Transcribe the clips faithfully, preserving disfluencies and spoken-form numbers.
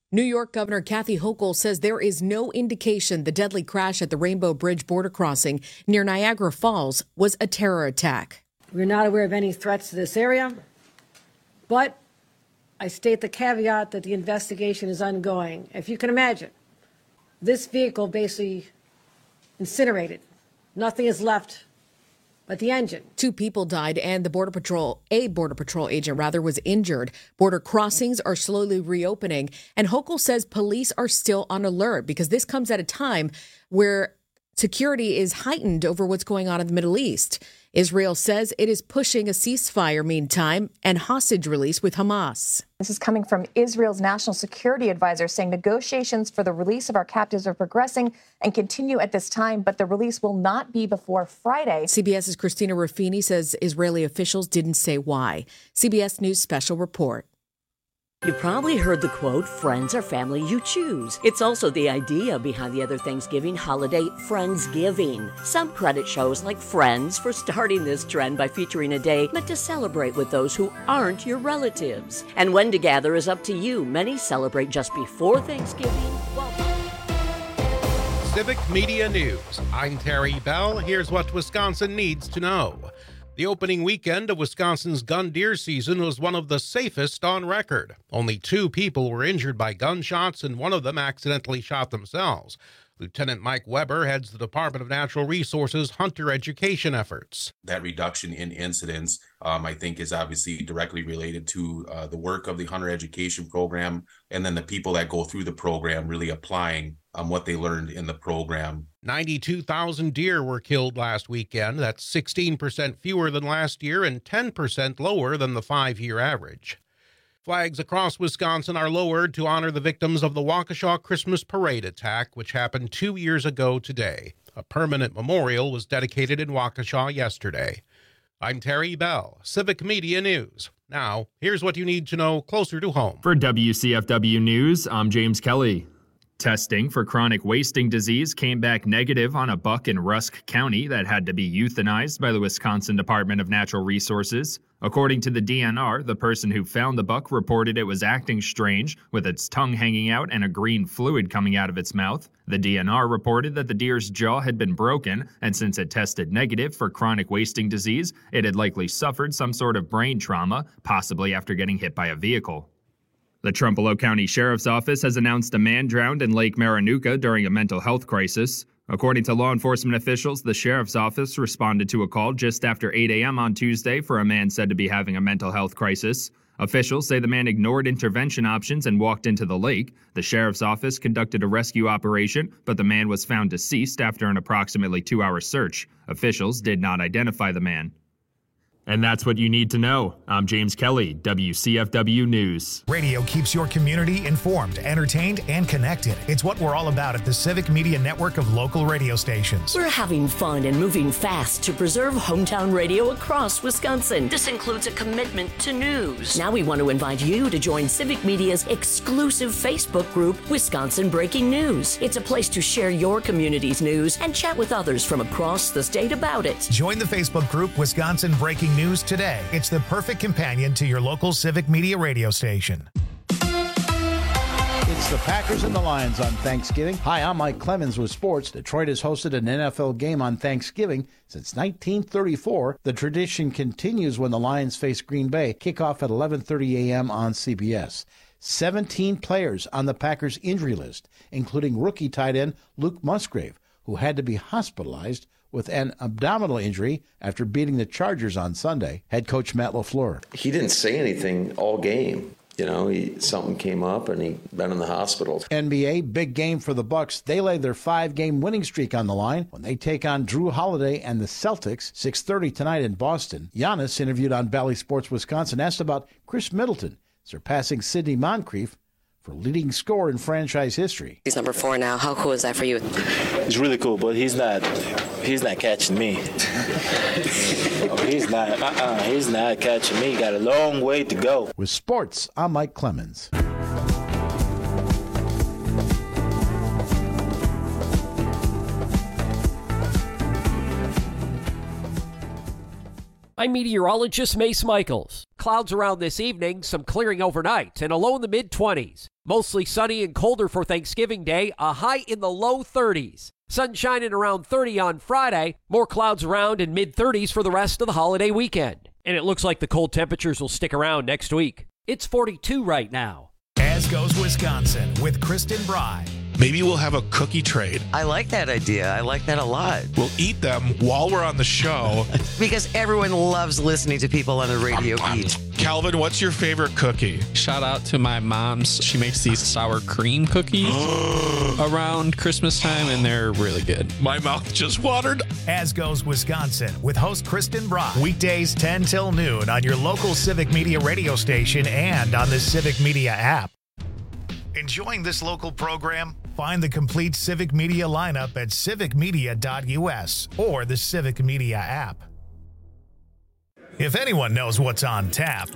New York Governor Kathy Hochul says there is no indication the deadly crash at the Rainbow Bridge border crossing near Niagara Falls was a terror attack. We're not aware of any threats to this area, but I state the caveat that the investigation is ongoing. If you can imagine, this vehicle basically incinerated. Nothing is left but the engine. Two people died and the Border Patrol, a Border Patrol agent rather, was injured. Border crossings are slowly reopening, and Hochul says police are still on alert because this comes at a time where security is heightened over what's going on in the Middle East. Israel says it is pushing a ceasefire meantime and hostage release with Hamas. This is coming from Israel's national security advisor saying negotiations for the release of our captives are progressing and continue at this time, but the release will not be before Friday. CBS's Christina Ruffini says Israeli officials didn't say why. C B S News special report. You probably heard the quote, friends are family you choose. It's also the idea behind the other Thanksgiving holiday, Friendsgiving. Some credit shows like Friends for starting this trend by featuring a day meant to celebrate with those who aren't your relatives. And when to gather is up to you. Many celebrate just before Thanksgiving. Well, Civic Media News. I'm Terry Bell. Here's what Wisconsin needs to know. The opening weekend of Wisconsin's gun deer season was one of the safest on record. Only two people were injured by gunshots, and one of them accidentally shot themselves. Lieutenant Mike Weber heads the Department of Natural Resources hunter education efforts. That reduction in incidents, um, I think, is obviously directly related to uh, the work of the hunter education program, and then the people that go through the program really applying um, what they learned in the program. ninety-two thousand deer were killed last weekend. That's sixteen percent fewer than last year and ten percent lower than the five-year average. Flags across Wisconsin are lowered to honor the victims of the Waukesha Christmas Parade attack, which happened two years ago today. A permanent memorial was dedicated in Waukesha yesterday. I'm Terry Bell, Civic Media News. Now, here's what you need to know closer to home. For W C F W News, I'm James Kelly. Testing for chronic wasting disease came back negative on a buck in Rusk County that had to be euthanized by the Wisconsin Department of Natural Resources. According to the D N R, the person who found the buck reported it was acting strange, with its tongue hanging out and a green fluid coming out of its mouth. The D N R reported that the deer's jaw had been broken, and since it tested negative for chronic wasting disease, it had likely suffered some sort of brain trauma, possibly after getting hit by a vehicle. The Trumpereau County Sheriff's Office has announced a man drowned in Lake Marinuka during a mental health crisis. According to law enforcement officials, the Sheriff's Office responded to a call just after eight a.m. on Tuesday for a man said to be having a mental health crisis. Officials say the man ignored intervention options and walked into the lake. The Sheriff's Office conducted a rescue operation, but the man was found deceased after an approximately two-hour search. Officials did not identify the man. And that's what you need to know. I'm James Kelly, W C F W News. Radio keeps your community informed, entertained, and connected. It's what we're all about at the Civic Media Network of local radio stations. We're having fun and moving fast to preserve hometown radio across Wisconsin. This includes a commitment to news. Now we want to invite you to join Civic Media's exclusive Facebook group, Wisconsin Breaking News. It's a place to share your community's news and chat with others from across the state about it. Join the Facebook group, Wisconsin Breaking News today. It's the perfect companion to your local Civic Media radio station. It's the Packers and the Lions on Thanksgiving. Hi, I'm Mike Clemens with sports. Detroit has hosted an N F L game on Thanksgiving since nineteen thirty-four. The tradition continues when the Lions face Green Bay. Kickoff at eleven thirty a.m. on C B S. seventeen players on the Packers injury list, including rookie tight end Luke Musgrave, who had to be hospitalized with an abdominal injury after beating the Chargers on Sunday. Head coach Matt LaFleur. He didn't say anything all game. You know, he, something came up and he'd been in the hospital. N B A, big game for the Bucks. They lay their five-game winning streak on the line when they take on Drew Holiday and the Celtics, six thirty tonight in Boston. Giannis, interviewed on Bally Sports Wisconsin, asked about Chris Middleton surpassing Sidney Moncrief for leading scorer in franchise history. He's number four now. How cool is that for you? It's really cool, but he's not he's not catching me. he's not uh-uh, he's not catching me. Got a long way to go. With sports, I'm Mike Clemens. I'm meteorologist Mace Michaels. clouds around this evening, some clearing overnight, and a low in the mid-twenties. Mostly sunny and colder for Thanksgiving Day, a high in the low thirties. Sunshine at around thirty on Friday, more clouds around in mid-thirties for the rest of the holiday weekend. And it looks like the cold temperatures will stick around next week. It's forty-two right now. As goes Wisconsin with Kristen Bry. Maybe we'll have a cookie trade. I like that idea. I like that a lot. We'll eat them while we're on the show. Because everyone loves listening to people on the radio eat. Calvin, what's your favorite cookie? Shout out to my mom's. She makes these sour cream cookies around Christmas time, and they're really good. My mouth just watered. As goes Wisconsin with host Kristen Bry. Weekdays ten till noon on your local Civic Media radio station and on the Civic Media app. Enjoying this local program? Find the complete Civic Media lineup at civic media dot u s or the Civic Media app. If anyone knows what's on tap,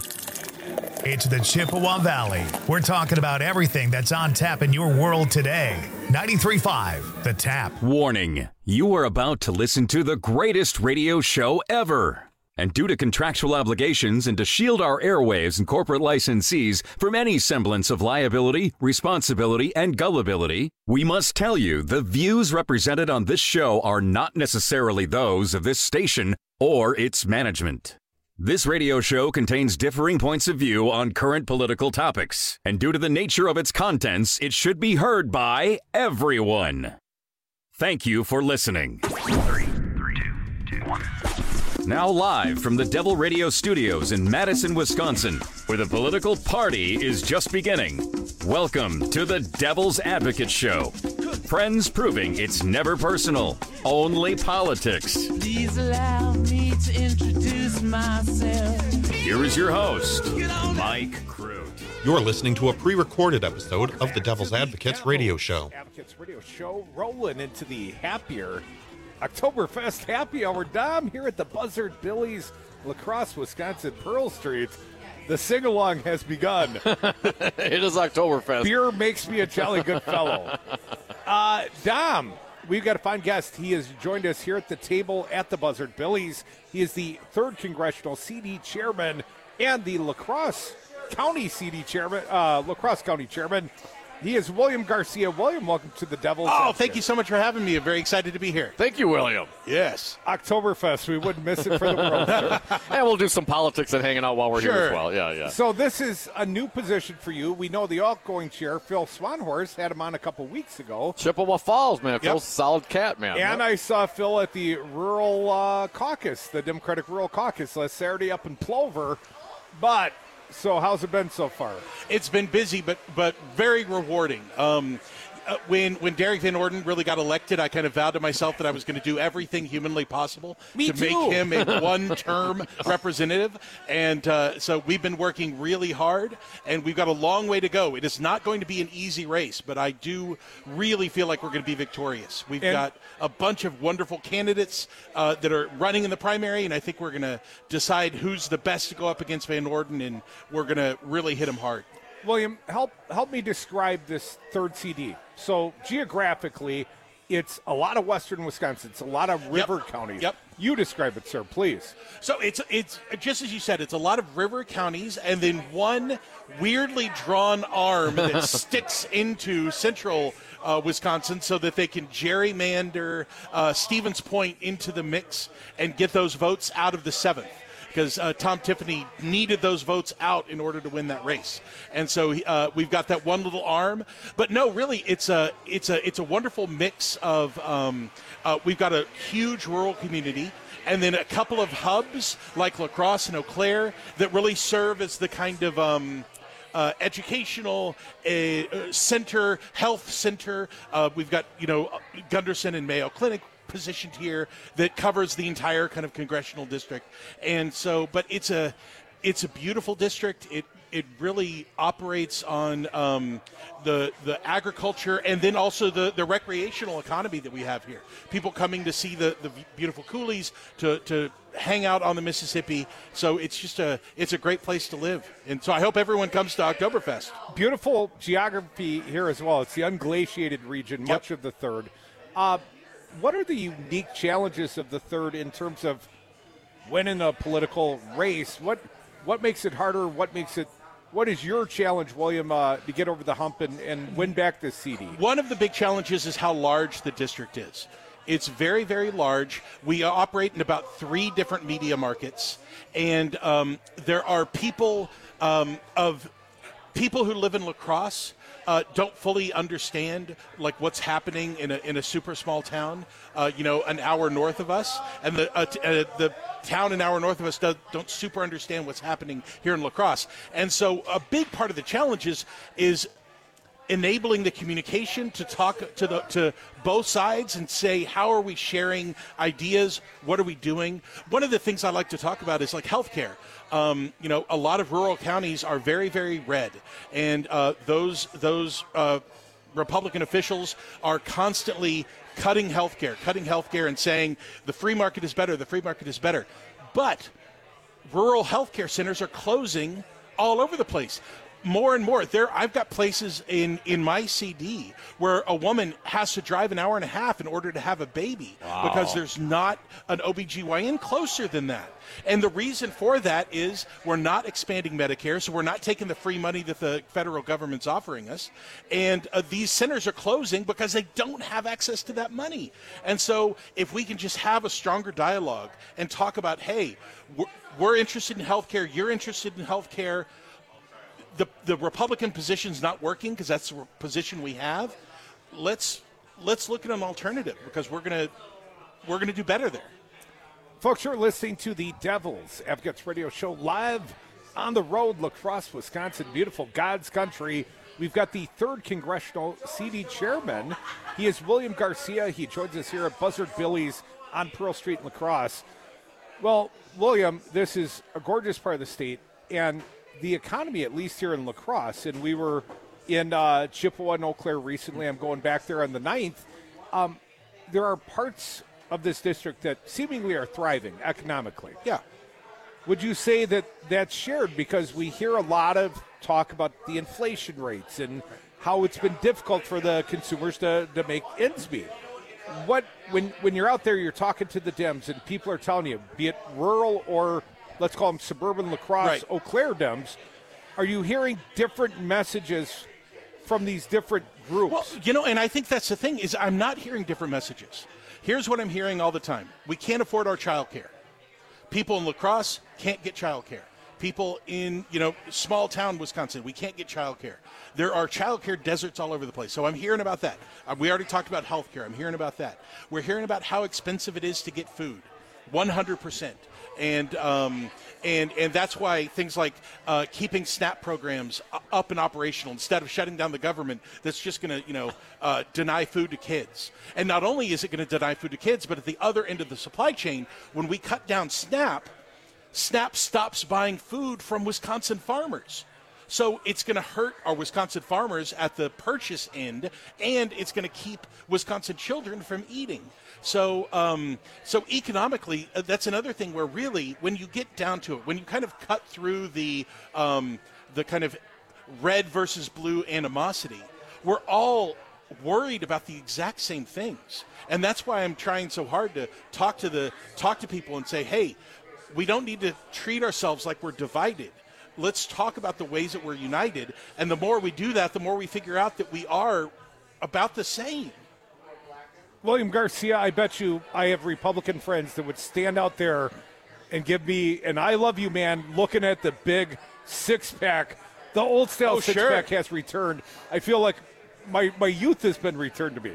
it's the Chippewa Valley. We're talking about everything that's on tap in your world today. ninety-three point five, The Tap. Warning, you are about to listen to the greatest radio show ever. And due to contractual obligations and to shield our airwaves and corporate licensees from any semblance of liability, responsibility, and gullibility, we must tell you the views represented on this show are not necessarily those of this station or its management. This radio show contains differing points of view on current political topics, and due to the nature of its contents, it should be heard by everyone. Thank you for listening. Three, three, two, two, one. Now live from the Devil Radio Studios in Madison, Wisconsin, where the political party is just beginning. Welcome to the Devil's Advocate Show. Friends proving it's never personal, only politics. Please allow me to introduce myself. Here is your host, Mike Crute. You're listening to a pre-recorded episode of the Devil's Advocates Radio Show. Advocates Radio Show rolling into the happier Oktoberfest happy hour. Dom here at the Buzzard Billy's, La Crosse, Wisconsin, Pearl Street. The sing-along has begun. It is Oktoberfest. Beer makes me a jolly good fellow. Uh, Dom, we've got a fine guest. He has joined us here at the table at the Buzzard Billy's. He is the third Congressional C D Chairman and the La Crosse County C D Chairman, uh, La Crosse County Chairman. He is William Garcia. William, welcome to the Devil's Oh, Advocate. Thank you so much for having me. I'm very excited to be here. Thank you, William. Yes. Oktoberfest. We wouldn't miss it for the world, sir. And we'll do some politics and hanging out while we're Sure. here as well. Yeah, yeah. So this is a new position for you. We know the outgoing chair, Phil Swanhorst, had him on a couple weeks ago. Chippewa Falls, man. Yep. Phil's a solid cat, man. And Yep. I saw Phil at the Rural uh, Caucus, the Democratic Rural Caucus last Saturday up in Plover. But, so how's it been so far? It's been busy, but but very rewarding. Um, uh, when when Derek Van Orden really got elected, I kind of vowed to myself that I was going to do everything humanly possible Me to too. make him a one-term representative. And uh, so we've been working really hard, and we've got a long way to go. It is not going to be an easy race, but I do really feel like we're going to be victorious. We've And- got a bunch of wonderful candidates uh, that are running in the primary, and I think we're going to decide who's the best to go up against Van Orden, and we're going to really hit him hard. William, help help me describe this third C D. So geographically, it's a lot of western Wisconsin. It's a lot of river Yep. counties. Yep. You describe it, sir, please. So it's it's just as you said, it's a lot of river counties, and then one weirdly drawn arm that sticks into central uh, Wisconsin, so that they can gerrymander uh, Stevens Point into the mix and get those votes out of the seventh. Because uh, Tom Tiffany needed those votes out in order to win that race, and so uh, we've got that one little arm. But no, really, it's a it's a it's a wonderful mix of. Um, uh, we've got a huge rural community, and then a couple of hubs like La Crosse and Eau Claire that really serve as the kind of um, uh, educational uh, center, health center. Uh, we've got you know Gunderson and Mayo Clinic positioned here that covers the entire kind of congressional district. And so, but it's a it's a beautiful district. It it really operates on um, the the agriculture and then also the, the recreational economy that we have here. People coming to see the, the beautiful coulees, to, to hang out on the Mississippi. So it's just a it's a great place to live. And so I hope everyone comes to Oktoberfest. Beautiful geography here as well. It's the unglaciated region, much Yep. of the third. Uh, what are the unique challenges of the third in terms of winning a political race? What What makes it harder? What makes it What is your challenge, William, uh, to get over the hump and, and win back this C D? One of the big challenges is how large the district is. It's very, very large. We operate in about three different media markets, and um, there are people um, of people who live in La Crosse uh, don't fully understand like what's happening in a in a super small town, uh, you know, an hour north of us, and the uh, t- uh, the town an hour north of us does, don't super understand what's happening here in La Crosse. And so a big part of the challenge is is enabling the communication to talk to the to both sides and say, how are we sharing ideas? What are we doing? One of the things I like to talk about is like healthcare. Um, you know, a lot of rural counties are very, very red, and uh, those those uh, Republican officials are constantly cutting healthcare, cutting healthcare, and saying the free market is better. The free market is better, but rural healthcare centers are closing all over the place. More and more. There, I've got places in, in my C D where a woman has to drive an hour and a half in order to have a baby wow. because there's not an O B G Y N closer than that. And the reason for that is we're not expanding Medicare, so we're not taking the free money that the federal government's offering us. And uh, these centers are closing because they don't have access to that money. And so if we can just have a stronger dialogue and talk about, hey, we're, we're interested in healthcare, you're interested in healthcare, The, the Republican position's not working because that's the position we have. Let's let's look at an alternative because we're gonna we're gonna do better there. Folks, you're listening to the Devils Advocates Radio Show live on the road, La Crosse, Wisconsin, beautiful God's country. We've got the third congressional C D chairman. He is William Garcia. He joins us here at Buzzard Billy's on Pearl Street in La Crosse. Well, William, this is a gorgeous part of the state, and the economy, at least here in La Crosse, and we were in uh, Chippewa and Eau Claire recently. I'm going back there on the ninth. Um, there are parts of this district that seemingly are thriving economically. Yeah. Would you say that that's shared? Because we hear a lot of talk about the inflation rates and how it's been difficult for the consumers to, to make ends meet. What when when you're out there, you're talking to the Dems, and people are telling you, be it rural or let's call them suburban La Crosse, right. Eau Claire Dems, are you hearing different messages from these different groups? Well, you know, and I think that's the thing, is I'm not hearing different messages. Here's what I'm hearing all the time. We can't afford our child care. People in La Crosse can't get child care. People in, you know, small town Wisconsin, we can't get child care. There are child care deserts all over the place. So I'm hearing about that. Uh, we already talked about health care. I'm hearing about that. We're hearing about how expensive it is to get food, one hundred percent. And um, and and that's why things like uh, keeping SNAP programs up and operational instead of shutting down the government that's just going to, you know, uh, deny food to kids. And not only is it going to deny food to kids, but at the other end of the supply chain, when we cut down SNAP, SNAP stops buying food from Wisconsin farmers. So it's going to hurt our Wisconsin farmers at the purchase end, and it's going to keep Wisconsin children from eating. So, um, so economically, uh, that's another thing where really, when you get down to it, when you kind of cut through the um, the kind of red versus blue animosity, we're all worried about the exact same things, and that's why I'm trying so hard to talk to the talk to people and say, hey, we don't need to treat ourselves like we're divided. Let's talk about the ways that we're united, and the more we do that, the more we figure out that we are about the same. William Garcia, I bet you I have Republican friends that would stand out there and give me, and I love you, man, looking at the big six-pack. The old style oh, six-pack sure. has returned. I feel like my, my youth has been returned to me.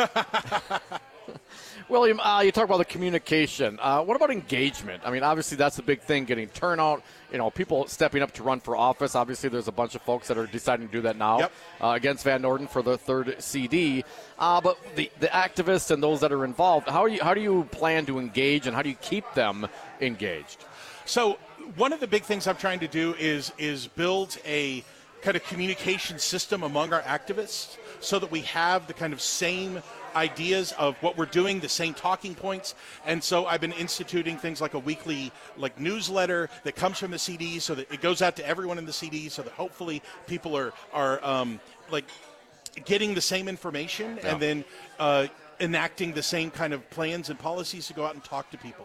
William, uh, you talk about the communication. Uh, what about engagement? I mean, obviously that's the big thing, getting turnout, you know, people stepping up to run for office. Obviously there's a bunch of folks that are deciding to do that now yep. uh, against Van Norden for the third C D. Uh, but the, the activists and those that are involved, how, are you, how do you plan to engage and how do you keep them engaged? So one of the big things I'm trying to do is is build a kind of communication system among our activists so that we have the kind of same ideas of what we're doing, the same talking points. And so I've been instituting things like a weekly like newsletter that comes from the C D so that it goes out to everyone in the C D so that hopefully people are, are um, like getting the same information yeah. and then uh, enacting the same kind of plans and policies to go out and talk to people.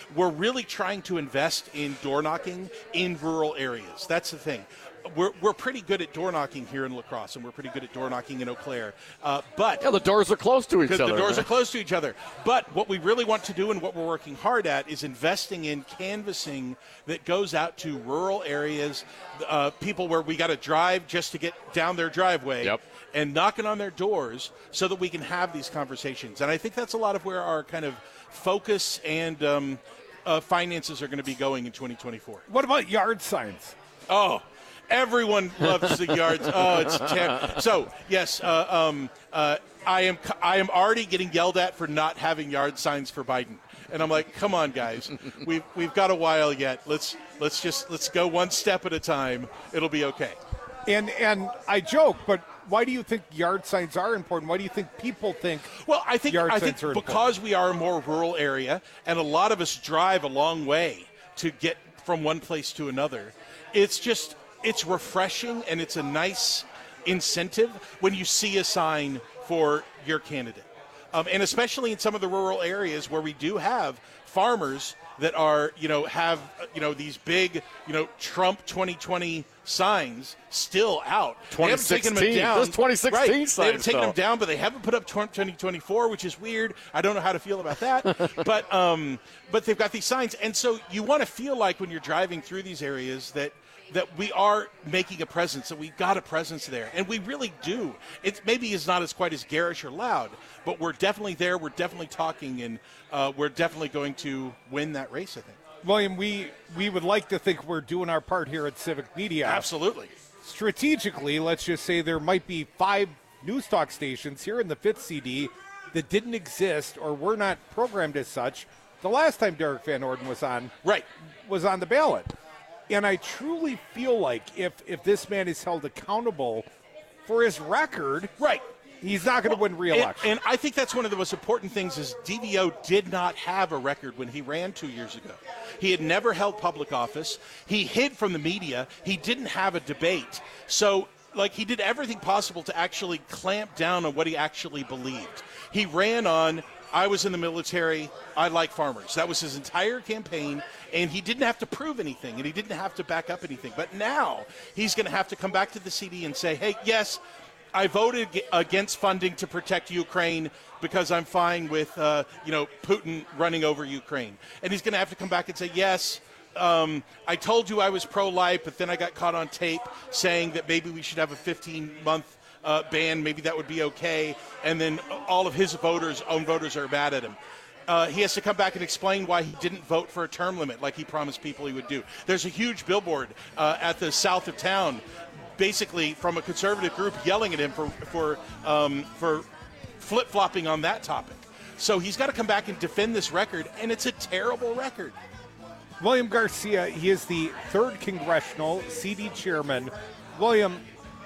we're really trying to invest in door knocking in rural areas. That's the thing. We're, we're pretty good at door knocking here in La Crosse, and we're pretty good at door knocking in Eau Claire. Uh, but yeah, the doors are close to each other. The doors man. are close to each other. But what we really want to do and what we're working hard at is investing in canvassing that goes out to rural areas, uh, people where we got to drive just to get down their driveway, yep. and knocking on their doors so that we can have these conversations. And I think that's a lot of where our kind of focus and um, uh, finances are going to be going in twenty twenty-four. What about yard signs? Oh, everyone loves the yards. Oh, it's terrible. So, yes, uh, um, uh, I am I am already getting yelled at for not having yard signs for Biden. And I'm like, come on, guys. We've we've got a while yet. Let's let's just let's go one step at a time. It'll be okay. And and I joke, but why do you think yard signs are important? Why do you think people think Well, I think yard I signs think are because important? we are a more rural area and a lot of us drive a long way to get from one place to another. It's just it's refreshing and it's a nice incentive when you see a sign for your candidate. Um, and especially in some of the rural areas where we do have farmers that are, you know, have, you know, these big, you know, Trump twenty twenty signs still out. twenty sixteen. They haven't taken them down. Those twenty sixteen right. signs. They haven't taken though. them down, but they haven't put up twenty twenty-four, which is weird. I don't know how to feel about that. but um, but they've got these signs. And so you want to feel like when you're driving through these areas that that we are making a presence, that we've got a presence there. And we really do. It maybe is not as quite as garish or loud, but we're definitely there. We're definitely talking, and uh, we're definitely going to win that race, I think. William, we, we would like to think we're doing our part here at Civic Media. Absolutely. Strategically, let's just say there might be five news talk stations here in the fifth C D that didn't exist or were not programmed as such the last time Derek Van Orden was on right was on the ballot. And I truly feel like if if this man is held accountable for his record, right, he's not going to well, win re-election. And, and I think that's one of the most important things is D V O did not have a record when he ran two years ago. He had never held public office. He hid from the media. He didn't have a debate. So, like, he did everything possible to actually clamp down on what he actually believed. He ran on, I was in the military, I like farmers. That was his entire campaign, and he didn't have to prove anything, and he didn't have to back up anything. But now he's going to have to come back to the C D and say, hey, yes, I voted against funding to protect Ukraine because I'm fine with, uh, you know, Putin running over Ukraine. And he's going to have to come back and say, yes, um, I told you I was pro-life, but then I got caught on tape saying that maybe we should have a fifteen-month uh, ban. Maybe that would be okay. And then all of his voters, own voters, are mad at him. Uh, he has to come back and explain why he didn't vote for a term limit like he promised people he would do. There's a huge billboard uh, at the south of town, basically from a conservative group yelling at him for for um, for flip-flopping on that topic. So he's got to come back and defend this record, and it's a terrible record. William Garcia, he is the third congressional C D chairman. William,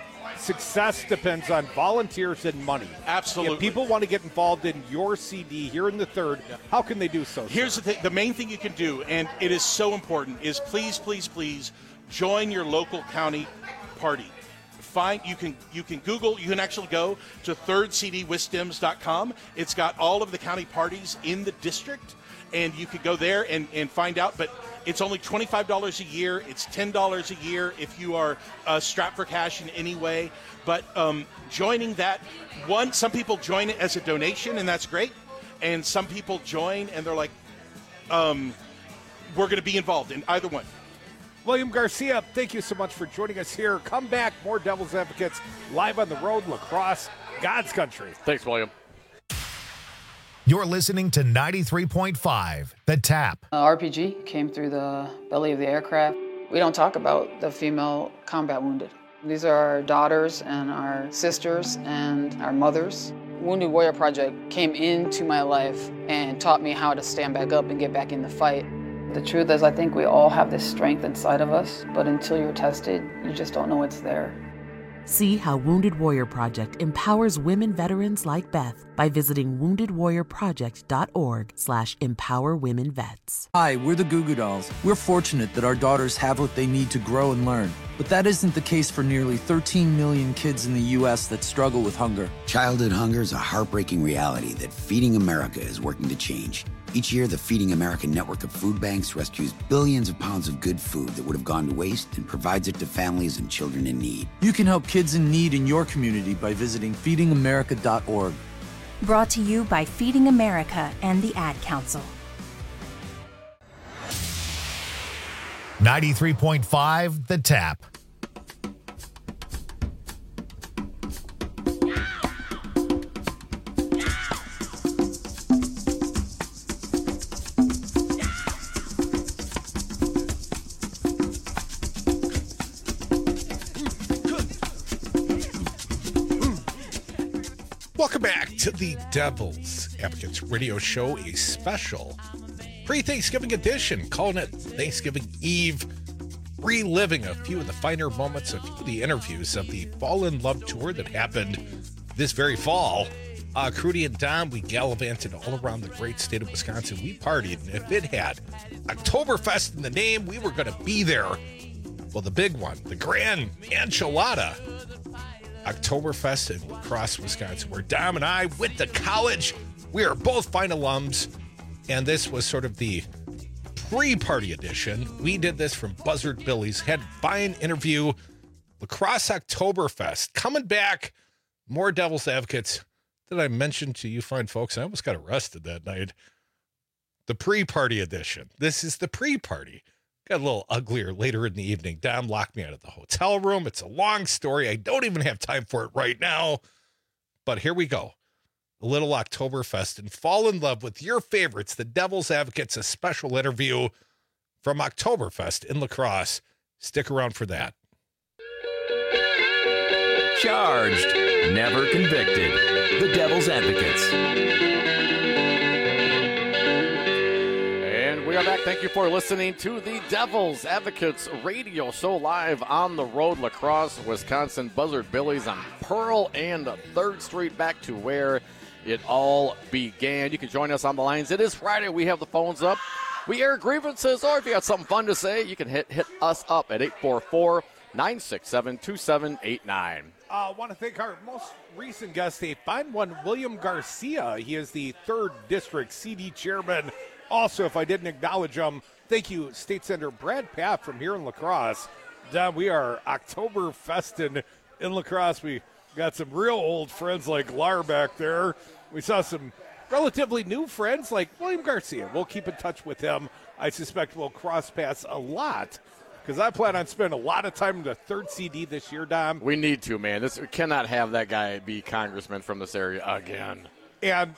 success depends on volunteers and money. Absolutely. If people want to get involved in your C D here in the third, yeah. how can they do so? Here's sir? the thing. The main thing you can do, and it is so important, is please, please, please join your local county party. Find you can you can Google, you can actually go to third c d wisdems dot com. It's got all of the county parties in the district, and you could go there and, and find out. But it's only twenty-five dollars a year. It's ten dollars a year if you are uh, strapped for cash in any way. But um, joining that, one, some people join it as a donation, and that's great. And some people join, and they're like, um, we're going to be involved in either one. William Garcia, thank you so much for joining us here. Come back, more Devil's Advocates live on the road, La Crosse, God's country. Thanks, William. You're listening to ninety-three point five, The Tap. Uh, R P G came through the belly of the aircraft. We don't talk about the female combat wounded. These are our daughters and our sisters and our mothers. Wounded Warrior Project came into my life and taught me how to stand back up and get back in the fight. The truth is, I think we all have this strength inside of us, but until you're tested, you just don't know it's there. See how Wounded Warrior Project empowers women veterans like Beth by visiting wounded warrior project dot org slash empower women vets. Hi, we're the Goo Goo Dolls. We're fortunate that our daughters have what they need to grow and learn. But that isn't the case for nearly thirteen million kids in the U S that struggle with hunger. Childhood hunger is a heartbreaking reality that Feeding America is working to change. Each year, the Feeding America network of food banks rescues billions of pounds of good food that would have gone to waste and provides it to families and children in need. You can help kids in need in your community by visiting feeding america dot org. Brought to you by Feeding America and the Ad Council. ninety-three point five The Tap. Welcome back to the Devil's Advocates Radio Show, a special pre-Thanksgiving edition, calling it Thanksgiving Eve, reliving a few of the finer moments, a few of the interviews of the Fall in Love tour that happened this very fall. Uh, Crudy and Dom, we gallivanted all around the great state of Wisconsin. We partied, and if it had Oktoberfest in the name, we were going to be there. Well, the big one, the Grand Enchilada Oktoberfest in La Crosse, Wisconsin, where Dom and I went to college. We are both fine alums, and this was sort of the pre-party edition. We did this from Buzzard Billy's, had fine interview. La Crosse Oktoberfest coming back. More Devil's Advocates. Did I mention to you fine folks? I almost got arrested that night. The pre-party edition. This is the pre-party. Got a little uglier later in the evening. Dom locked me out of the hotel room. It's a long story. I don't even have time for it right now. But here we go. A little Oktoberfest and fall in love with your favorites, the Devil's Advocates, a special interview from Oktoberfest in La Crosse. Stick around for that. Charged, never convicted. The Devil's Advocates. We are back. Thank you for listening to the Devil's Advocates Radio Show live on the road, La Crosse, Wisconsin. Buzzard Billy's on Pearl and third Street, back to where it all began. You can join us on the lines. It is Friday. We have the phones up. We air grievances, or if you got something fun to say, you can hit hit us up at eight four four, nine six seven, two seven eight nine. I uh, want to thank our most recent guest, a fine one, William Garcia. He is the third District C D Chairman. Also, if I didn't acknowledge him, thank you, State Senator Brad Pfaff from here in La Crosse. Don, we are Oktoberfesting in La Crosse. We got some real old friends like Lar back there. We saw some relatively new friends like William Garcia. We'll keep in touch with him. I suspect we'll cross paths a lot because I plan on spending a lot of time in the third C D this year, Dom. We need to, man. This, we cannot have that guy be congressman from this area again. And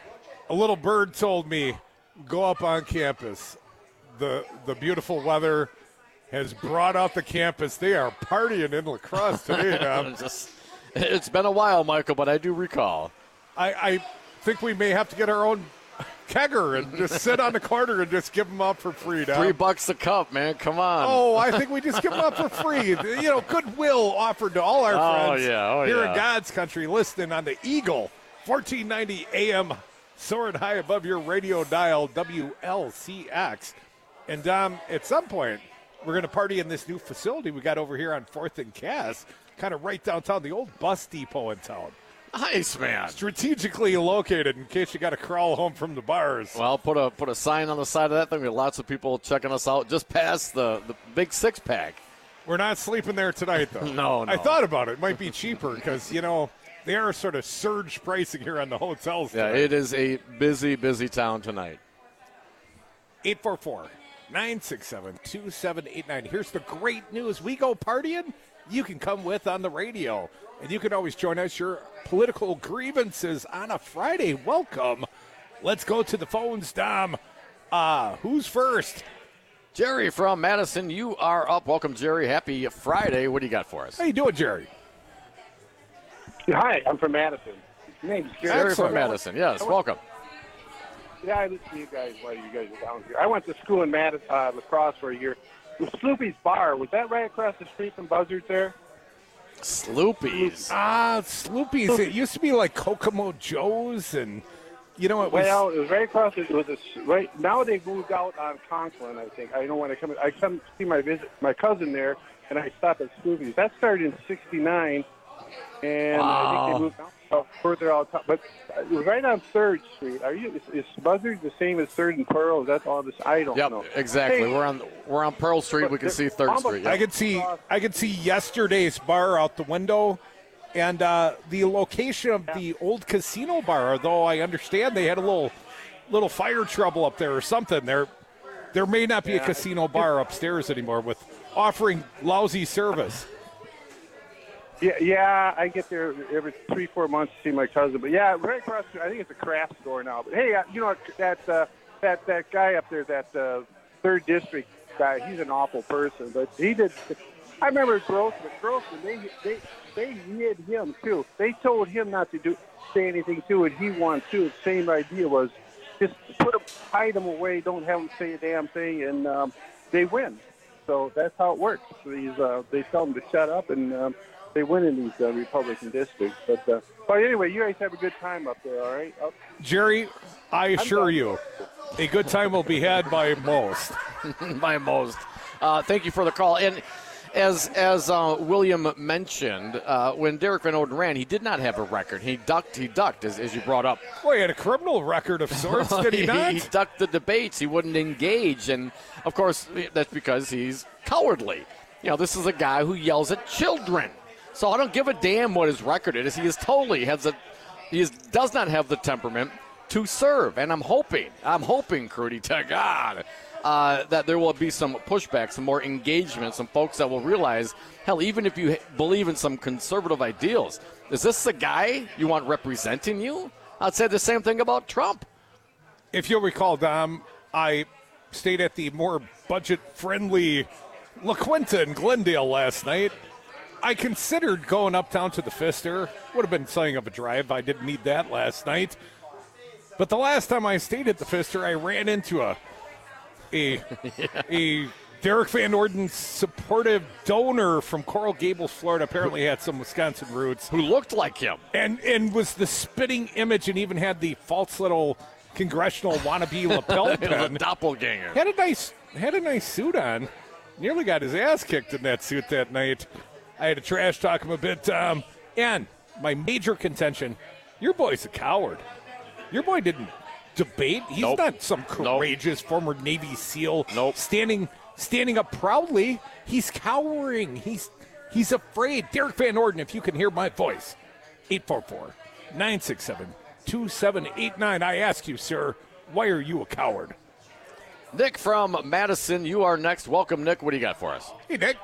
a little bird told me, go up on campus. The the beautiful weather has brought out the campus. They are partying in La Crosse today, Dom. Just, it's been a while, Michael, but I do recall. I, I think we may have to get our own kegger and just sit on the corner and just give them out for free, Dom. Three bucks a cup, man. Come on. Oh, I think we just give them out for free. You know, goodwill offered to all our oh, friends yeah. oh, here yeah. in God's country, listening on the Eagle, fourteen ninety A M, soaring high above your radio dial, W L C X. And, Dom, at some point, we're going to party in this new facility we got over here on fourth and Cass, kind of right downtown, the old bus depot in town. Nice, man. Strategically located in case you got to crawl home from the bars. Well, put a put a sign on the side of that thing. We have lots of people checking us out just past the, the big six-pack. We're not sleeping there tonight, though. no, no. I thought about it. It might be cheaper because, you know, they are sort of surge pricing here on the hotels tonight. Yeah, it is a busy, busy town tonight. eight four four, nine six seven, two seven eight nine. Here's the great news. We go partying, you can come with on the radio. And you can always join us, your political grievances on a Friday. Welcome. Let's go to the phones, Dom. Uh, who's first? Jerry from Madison, you are up. Welcome, Jerry. Happy Friday. What do you got for us? How you doing, Jerry? Hi, I'm from Madison. My name's Jerry. Jerry from Madison. Yes, welcome. Yeah, I listen to you guys while you guys are down here. I went to school in Madison, uh, La Crosse for a year. It was Sloopy's Bar. Was that right across the street from Buzzards there? Sloopy's. Ah, Sloopy's. Sloopy's. It used to be like Kokomo Joe's, and you know it was. Well, it was right across. It was a, right now. They've moved out on Conklin. I think. I know when I come. I come see my visit my cousin there, and I stop at Sloopy's. That started in sixty-nine, And Wow. I think they moved out uh, further out top. But uh, it was right on third Street. Are you? Is, is Buzzard the same as third and Pearl? Is that all this? I don't Yep, know. exactly. Hey, We're on we're on Pearl Street. We can see third Street. I Yep. could see I could see yesterday's bar out the window, and uh, the location of the old casino bar. Although I understand they had a little little fire trouble up there or something. There there may not be Yeah. a casino bar upstairs anymore with offering lousy service. Yeah, yeah, I get there every three, four months to see my cousin. But yeah, right across, I think it's a craft store now. But hey, uh, you know that uh, that that guy up there, that uh, third district guy, he's an awful person. But he did. I remember Grossman. Grossman, they they they hid him too. They told him not to do say anything to it. He wanted to. The same idea was just put him, hide him away. Don't have him say a damn thing, and um, they win. So that's how it works. These uh, they tell them to shut up, and um, they win in these uh, Republican districts. But uh, but anyway, you guys have a good time up there, all right? Up. Jerry, I assure you, a good time will be had by most. by most. Uh, thank you for the call. And as as uh, William mentioned, uh, when Derek Van Orden ran, he did not have a record. He ducked. He ducked, as, as you brought up. Well, he had a criminal record of sorts, did he not? he, he ducked the debates. He wouldn't engage, and of course, that's because he's cowardly. You know, this is a guy who yells at children. So I don't give a damn what his record is. He is totally has a he is, does not have the temperament to serve, and I'm hoping, I'm hoping, Crudy, to God, uh, that there will be some pushback, some more engagement, some folks that will realize, hell, even if you believe in some conservative ideals, is this the guy you want representing you? I'd say the same thing about Trump. If you'll recall, Dom, I stayed at the more budget-friendly La Quinta in Glendale last night. I considered going uptown to the Pfister. Would have been something of a drive. I didn't need that last night. But the last time I stayed at the Pfister, I ran into a a, yeah. a Derek Van Orden supportive donor from Coral Gables, Florida. Apparently had some Wisconsin roots. Who looked like him. And and was the spitting image and even had the false little congressional wannabe lapel pin. A doppelganger. Had a nice had a nice suit on. Nearly got his ass kicked in that suit that night. I had to trash talk him a bit. Um, and my major contention, your boy's a coward. Your boy didn't debate. He's nope. not some courageous nope. former Navy SEAL nope. standing standing up proudly. He's cowering. He's he's afraid. Derek Van Orden, if you can hear my voice, eight four four, nine six seven, two seven eight nine. I ask you, sir, why are you a coward? Nick from Madison, you are next. Welcome, Nick. What do you got for us? Hey, Nick.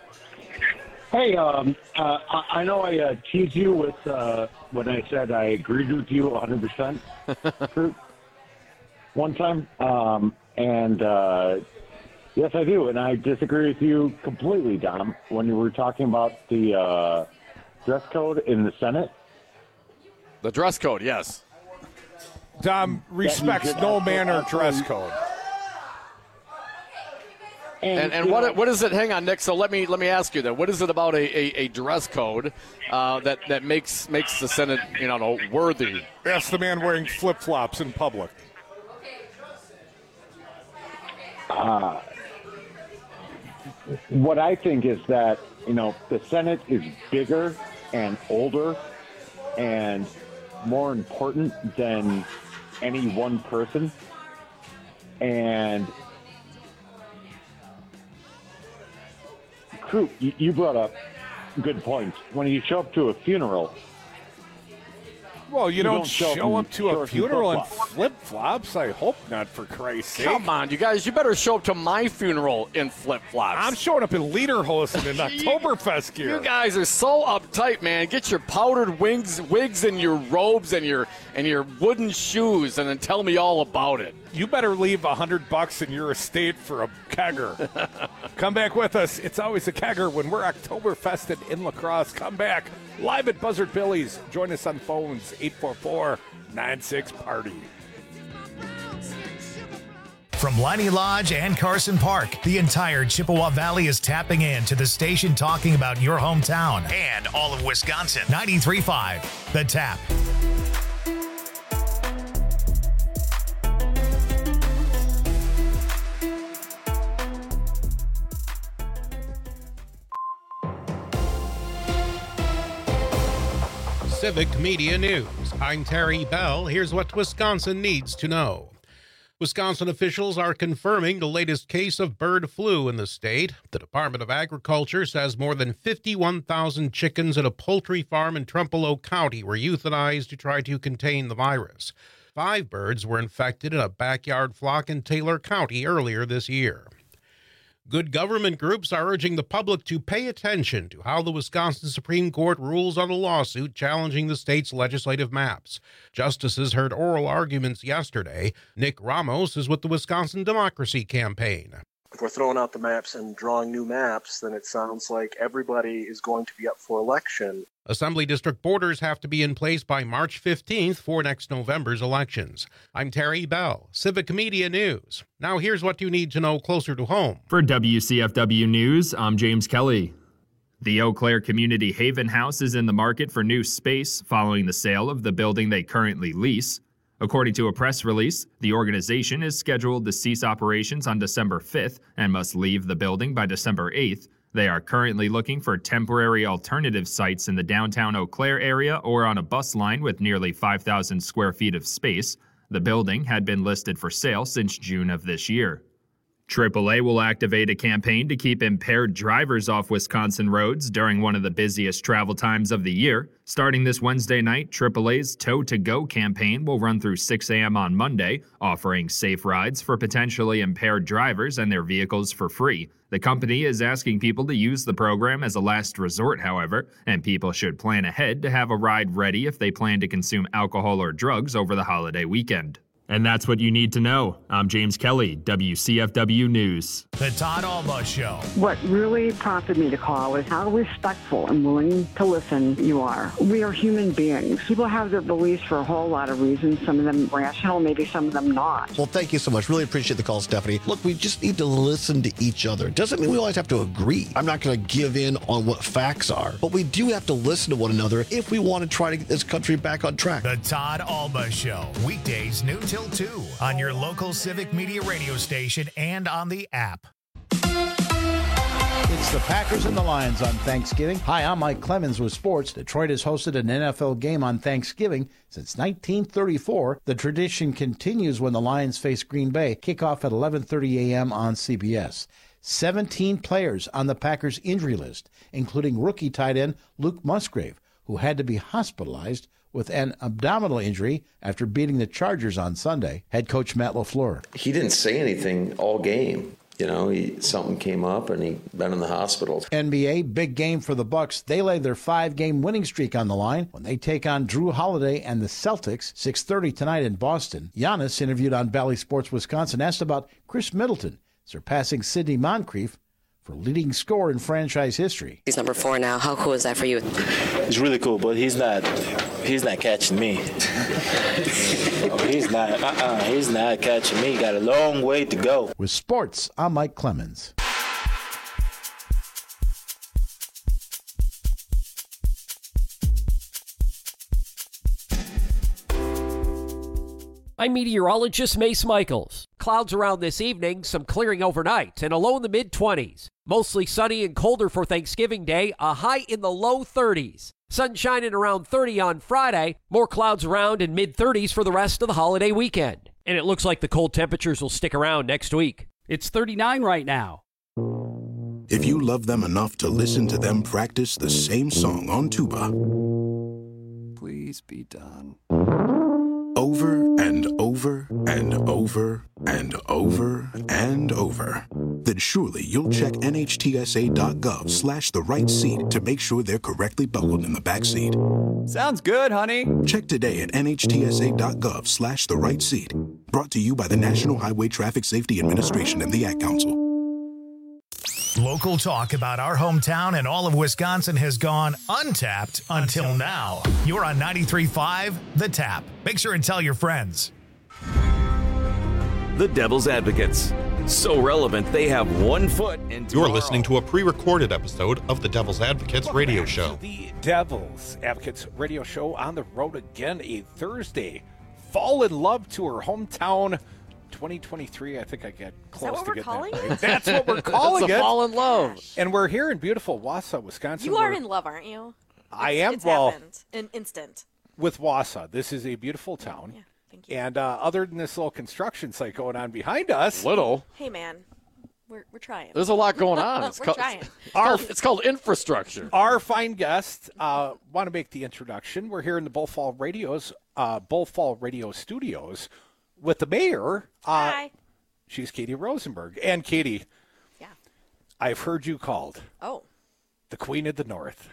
Hey, um, uh, I know I uh, teased you with uh, when I said I agreed with you one hundred percent one time, um, and uh, yes, I do, and I disagree with you completely, Dom, when you were talking about the uh, dress code in the Senate. The dress code, yes. Dom respects no manner dress code. And, and, and what what is it? Hang on, Nick. So let me let me ask you that. What is it about a, a, a dress code uh, that that makes makes the Senate, you know, worthy? That's the man wearing flip flops in public. Uh, what I think is that, you know, the Senate is bigger and older and more important than any one person, and Crew, you brought up good points. When you show up to a funeral, well, you, you don't, don't show, show up to a funeral in flip-flops. flip-flops. I hope not, for Christ's sake. Come on, you guys. You better show up to my funeral in flip-flops. I'm showing up in Lederhosen in Oktoberfest gear. You guys are so uptight, man. Get your powdered wigs, wigs and your robes and your and your wooden shoes, and then tell me all about it. You better leave a hundred bucks in your estate for a kegger. Come back with us. It's always a kegger when we're Oktoberfested in La Crosse. Come back live at Buzzard Billy's. Join us on phones, eight four four, nine six, party. From Liney Lodge and Carson Park, the entire Chippewa Valley is tapping in to the station talking about your hometown and all of Wisconsin. ninety-three point five, The Tap. Civic Media News. I'm Terry Bell. Here's what Wisconsin needs to know. Wisconsin officials are confirming the latest case of bird flu in the state. The Department of Agriculture says more than fifty-one thousand chickens at a poultry farm in Trempealeau County were euthanized to try to contain the virus. Five birds were infected in a backyard flock in Taylor County earlier this year. Good government groups are urging the public to pay attention to how the Wisconsin Supreme Court rules on a lawsuit challenging the state's legislative maps. Justices heard oral arguments yesterday. Nick Ramos is with the Wisconsin Democracy Campaign. If we're throwing out the maps and drawing new maps, then it sounds like everybody is going to be up for election. Assembly district borders have to be in place by March fifteenth for next November's elections. I'm Terry Bell, Civic Media News. Now here's what you need to know closer to home. For W C F W News, I'm James Kelly. The Eau Claire Community Haven House is in the market for new space following the sale of the building they currently lease. According to a press release, the organization is scheduled to cease operations on December fifth and must leave the building by December eighth. They are currently looking for temporary alternative sites in the downtown Eau Claire area or on a bus line with nearly five thousand square feet of space. The building had been listed for sale since June of this year. triple A will activate a campaign to keep impaired drivers off Wisconsin roads during one of the busiest travel times of the year. Starting this Wednesday night, triple A's Tow to Go campaign will run through six a.m. on Monday, offering safe rides for potentially impaired drivers and their vehicles for free. The company is asking people to use the program as a last resort, however, and people should plan ahead to have a ride ready if they plan to consume alcohol or drugs over the holiday weekend. And that's what you need to know. I'm James Kelly, W C F W News. The Todd Alba Show. What really prompted me to call is how respectful and willing to listen you are. We are human beings. People have their beliefs for a whole lot of reasons, some of them rational, maybe some of them not. Well, thank you so much. Really appreciate the call, Stephanie. Look, we just need to listen to each other. Doesn't mean we always have to agree. I'm not going to give in on what facts are, but we do have to listen to one another if we want to try to get this country back on track. The Todd Alba Show. Weekdays noon till two on your local Civic Media radio station and on the app. It's the Packers and the Lions on Thanksgiving. Hi, I'm Mike Clemens with sports. Detroit has hosted an N F L game on Thanksgiving since nineteen thirty-four. The tradition continues when the Lions face Green Bay. Kickoff at eleven thirty a.m. on C B S. seventeen players on the Packers injury list, including rookie tight end Luke Musgrave, who had to be hospitalized with an abdominal injury after beating the Chargers on Sunday. Head coach Matt LaFleur. He didn't say anything all game. You know, he, something came up and he'd been in the hospital. N B A, big game for the Bucks. They lay their five-game winning streak on the line when they take on Drew Holiday and the Celtics, six thirty tonight in Boston. Giannis, interviewed on Bally Sports Wisconsin, asked about Chris Middleton surpassing Sidney Moncrief for leading scorer in franchise history. He's number four now. How cool is that for you? It's really cool, but he's not he's not catching me. he's not uh-uh, he's not catching me. Got a long way to go. With sports, I'm Mike Clemens. I'm meteorologist Mace Michaels. Clouds around this evening, some clearing overnight, and a low in the mid-twenties. Mostly sunny and colder for Thanksgiving Day, a high in the low thirties. Sunshine at around thirty on Friday, more clouds around in mid-thirties for the rest of the holiday weekend. And it looks like the cold temperatures will stick around next week. It's thirty-nine right now. If you love them enough to listen to them practice the same song on tuba, please be done. Over and over and over and over and over, then surely you'll check nhtsa.gov slash the right seat to make sure they're correctly buckled in the back seat. Sounds good, honey. Check today at nhtsa.gov slash the right seat. Brought to you by the National Highway Traffic Safety Administration and the Ad Council. Local talk about our hometown and all of Wisconsin has gone untapped until now. You're on ninety-three point five The Tap. Make sure and tell your friends. The Devil's Advocates. So relevant, they have one foot in tomorrow. You're listening to a pre-recorded episode of the Devil's Advocates Welcome radio back show. To the Devil's Advocates radio show on the road again, a Thursday. Fall in Love to her hometown. twenty twenty-three, I think I get close to getting that right. That's what we're calling it's it. Fall in Love. And we're here in beautiful Wausau, Wisconsin. You are in love, aren't you? I It's- am It's well happened in instant. with Wausau. This is a beautiful town. Yeah, thank you. And uh, other than this little construction site going on behind us, Little. Hey, man, we're we're trying. There's a lot going on. It's we're called, trying. It's called, it's called infrastructure. Our fine guest uh, want to make the introduction. We're here in the Bullfall Radios, uh, Bullfall Radio Studios, with the mayor. Uh, Hi. She's Katie Rosenberg, and Katie. Yeah. I've heard you called Oh. the Queen of the North.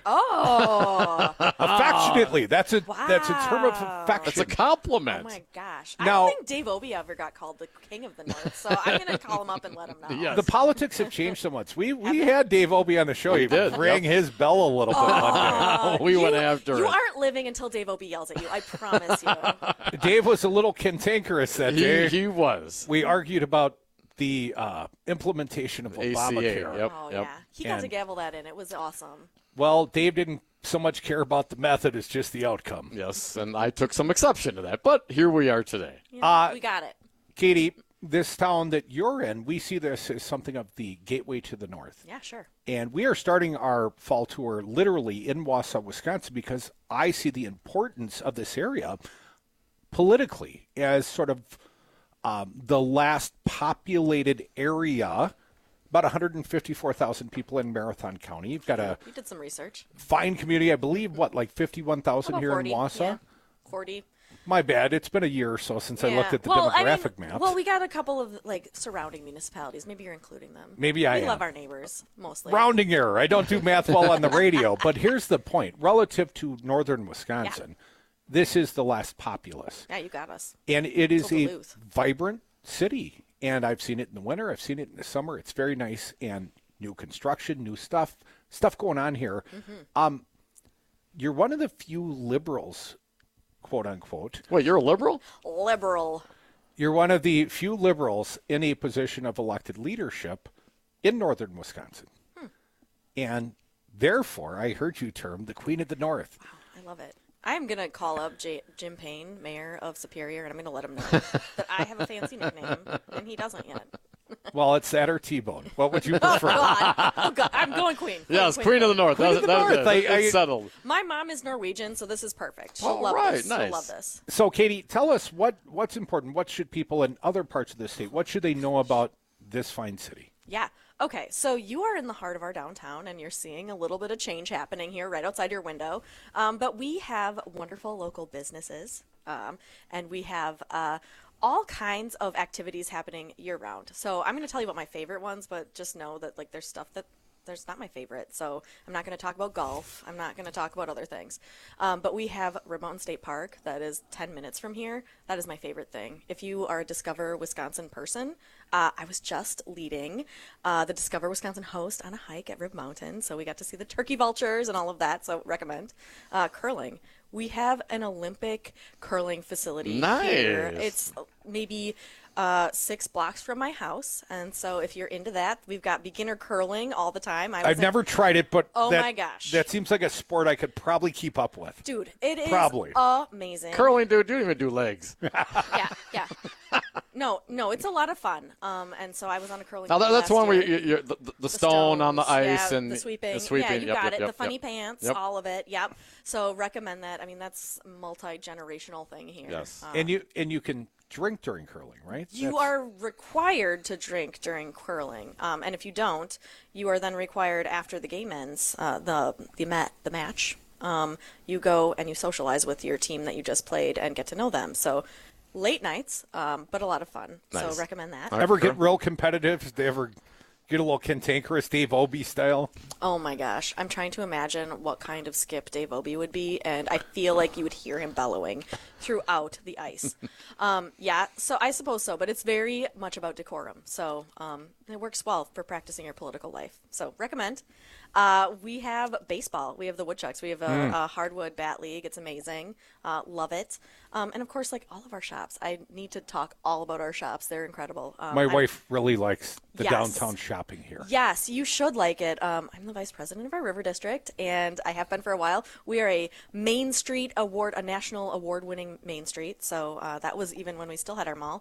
Oh. Affectionately, that's a that's a term of affection. It's a compliment. Oh my gosh! Now- I don't think Dave Obey ever got called the King of the North, so I'm gonna call him up and let him know. The politics have changed so much. We we had Dave Obey on the show. We He did, rang yep. his bell a little bit Oh, one day. we you, went after You it. aren't living until Dave Obey yells at you. I promise you. Dave was a little cantankerous that He, day. he was. We argued about the uh, implementation of A C A, Obamacare. yep. Oh yeah, he got And- to gavel that in. It was awesome. Well, Dave didn't so much care about the method as just the outcome. Yes, and I took some exception to that, but here we are today. You know, Uh, we got it. Katie, this town that you're in, we see this as something of the gateway to the north. Yeah, sure. And we are starting our fall tour literally in Wausau, Wisconsin, because I see the importance of this area politically as sort of um, the last populated area. About one hundred fifty-four thousand people in Marathon County. You've got a You did some research. fine community, I believe, what, like fifty-one thousand About here forty, in Wausau? yeah. forty. My bad. It's been a year or so since I Yeah. looked at the well, demographic I mean, map. Well, we got a couple of like surrounding municipalities. Maybe you're including them. Maybe I We am. love our neighbors mostly. Rounding error. I don't do math well on the radio, but here's the point. Relative to northern Wisconsin, this is the last populous. Yeah, you got us. And it is Till a Duluth. vibrant city. And I've seen it in the winter. I've seen it in the summer. It's very nice. And new construction, new stuff, stuff going on here. Mm-hmm. Um, you're one of the few liberals, quote unquote. Wait, you're a liberal? Liberal. You're one of the few liberals in a position of elected leadership in northern Wisconsin. Hmm. And therefore, I heard you termed the Queen of the North. I love it. I'm going to call up J- Jim Payne, mayor of Superior, and I'm going to let him know that I have a fancy nickname, and he doesn't yet. Well, it's that or T-Bone. What would you Oh, prefer? God. Oh, God. I'm going Queen. Queen, Yes, Queen of the North. Queen That of was- the that was North. it. I- It's I- settled. My mom is Norwegian, so this is perfect. She'll All love right, this. nice. She'll love this. So, Katie, tell us what, what's important. What should people in other parts of the state, what should they know about this fine city? Yeah. Okay, so you are in the heart of our downtown, and you're seeing a little bit of change happening here right outside your window. Um, but we have wonderful local businesses, um, and we have uh, all kinds of activities happening year-round. So I'm going to tell you about my favorite ones, but just know that like there's stuff that there's not my favorite. So I'm not going to talk about golf. I'm not going to talk about other things. Um, but we have Rib Mountain State Park that is ten minutes from here. That is my favorite thing. If you are a Discover Wisconsin person, uh, I was just leading uh, the Discover Wisconsin host on a hike at Rib Mountain. So we got to see the turkey vultures and all of that. So recommend. Uh, curling. We have an Olympic curling facility here. Nice. It's maybe uh, six blocks from my house. And so if you're into that, we've got beginner curling all the time. I was I've in- never tried it, but Oh that, my gosh. that seems like a sport I could probably keep up with. Dude, it is Probably. amazing. Curling, dude, you don't even do legs. Yeah, yeah. No, no, it's a lot of fun. Um, and so I was on a curling. Now, that, team that's last one where year. you, you, the, the, the stone on the stones, ice yeah, and the sweeping. The sweeping. Yeah, you Yep, got yep, it. yep, the funny yep. pants, Yep. all of it. Yep. So recommend that. I mean, that's multi-generational thing here. Yes. Uh, And you and you can drink during curling, right? You That's- are required to drink during curling, um, and if you don't, you are then required after the game ends, uh, the the mat the match. Um, you go and you socialize with your team that you just played and get to know them. So late nights, um, but a lot of fun. Nice. So recommend that. Ever get real competitive? Did they ever get a little cantankerous, Dave Obey style? Oh my gosh, I'm trying to imagine what kind of skip Dave Obey would be, and I feel like you would hear him bellowing throughout the ice. um, yeah, so I suppose so, but it's very much about decorum. So um, it works well for practicing your political life. So recommend. Uh, we have baseball. We have the Woodchucks. We have a, Mm. a hardwood bat league. It's amazing. Uh, love it. Um, and of course, like all of our shops. I need to talk all about our shops. They're incredible. Um, My I'm- wife really likes the Yes. downtown shopping here. Yes, you should like it. Um, I'm the vice president of our River District, and I have been for a while. We are a Main Street award, a national award-winning Main Street. So uh, that was even when we still had our mall.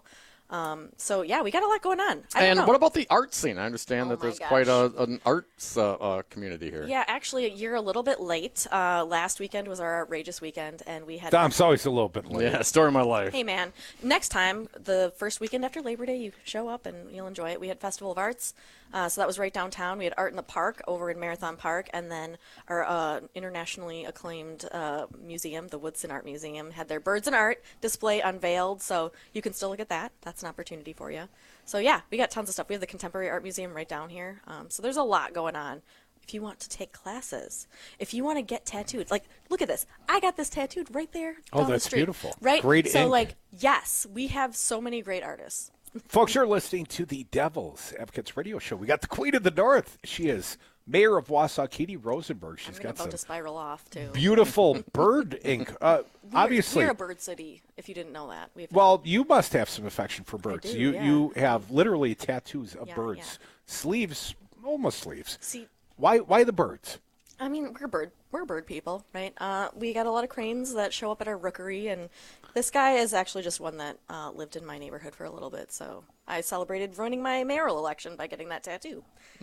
Um, so yeah, we got a lot going on. I don't and know. what about the art scene? I understand Oh that my there's gosh. quite a, an arts uh, uh, community here. Yeah, actually, you're a little bit late. Uh, last weekend was our outrageous weekend, and we had. Dom's always a little bit late. Yeah, story of my life. Hey man, next time, the first weekend after Labor Day, you show up and you'll enjoy it. We had Festival of Arts, uh, so that was right downtown. We had Art in the Park over in Marathon Park, and then our uh, internationally acclaimed uh, museum, the Woodson Art Museum, had their Birds and Art display unveiled, so you can still look at that. That's an opportunity for you. So yeah, we got tons of stuff. We have the Contemporary Art Museum right down here, um, so there's a lot going on. If you want to take classes, if you want to get tattooed, like, look at this. I got this tattooed right there. Oh, down the that's street, beautiful. Right? Great So, ink. like, yes, we have so many great artists. Folks, you're listening to the Devil's Advocates Radio Show. We got the Queen of the North. She is Mayor of Wausau, Katie Rosenberg. She's I'm got about some to spiral off, too. beautiful bird ink. Uh, We're, obviously, We're a bird city, if you didn't know that. We've well, you must have some affection for birds. do, you yeah. you have literally tattoos of Yeah, birds, yeah. sleeves, almost sleeves. See, Why why the birds? I mean, we're bird, we're bird people, right? Uh, we got a lot of cranes that show up at our rookery, and this guy is actually just one that uh, lived in my neighborhood for a little bit, so I celebrated running my mayoral election by getting that tattoo.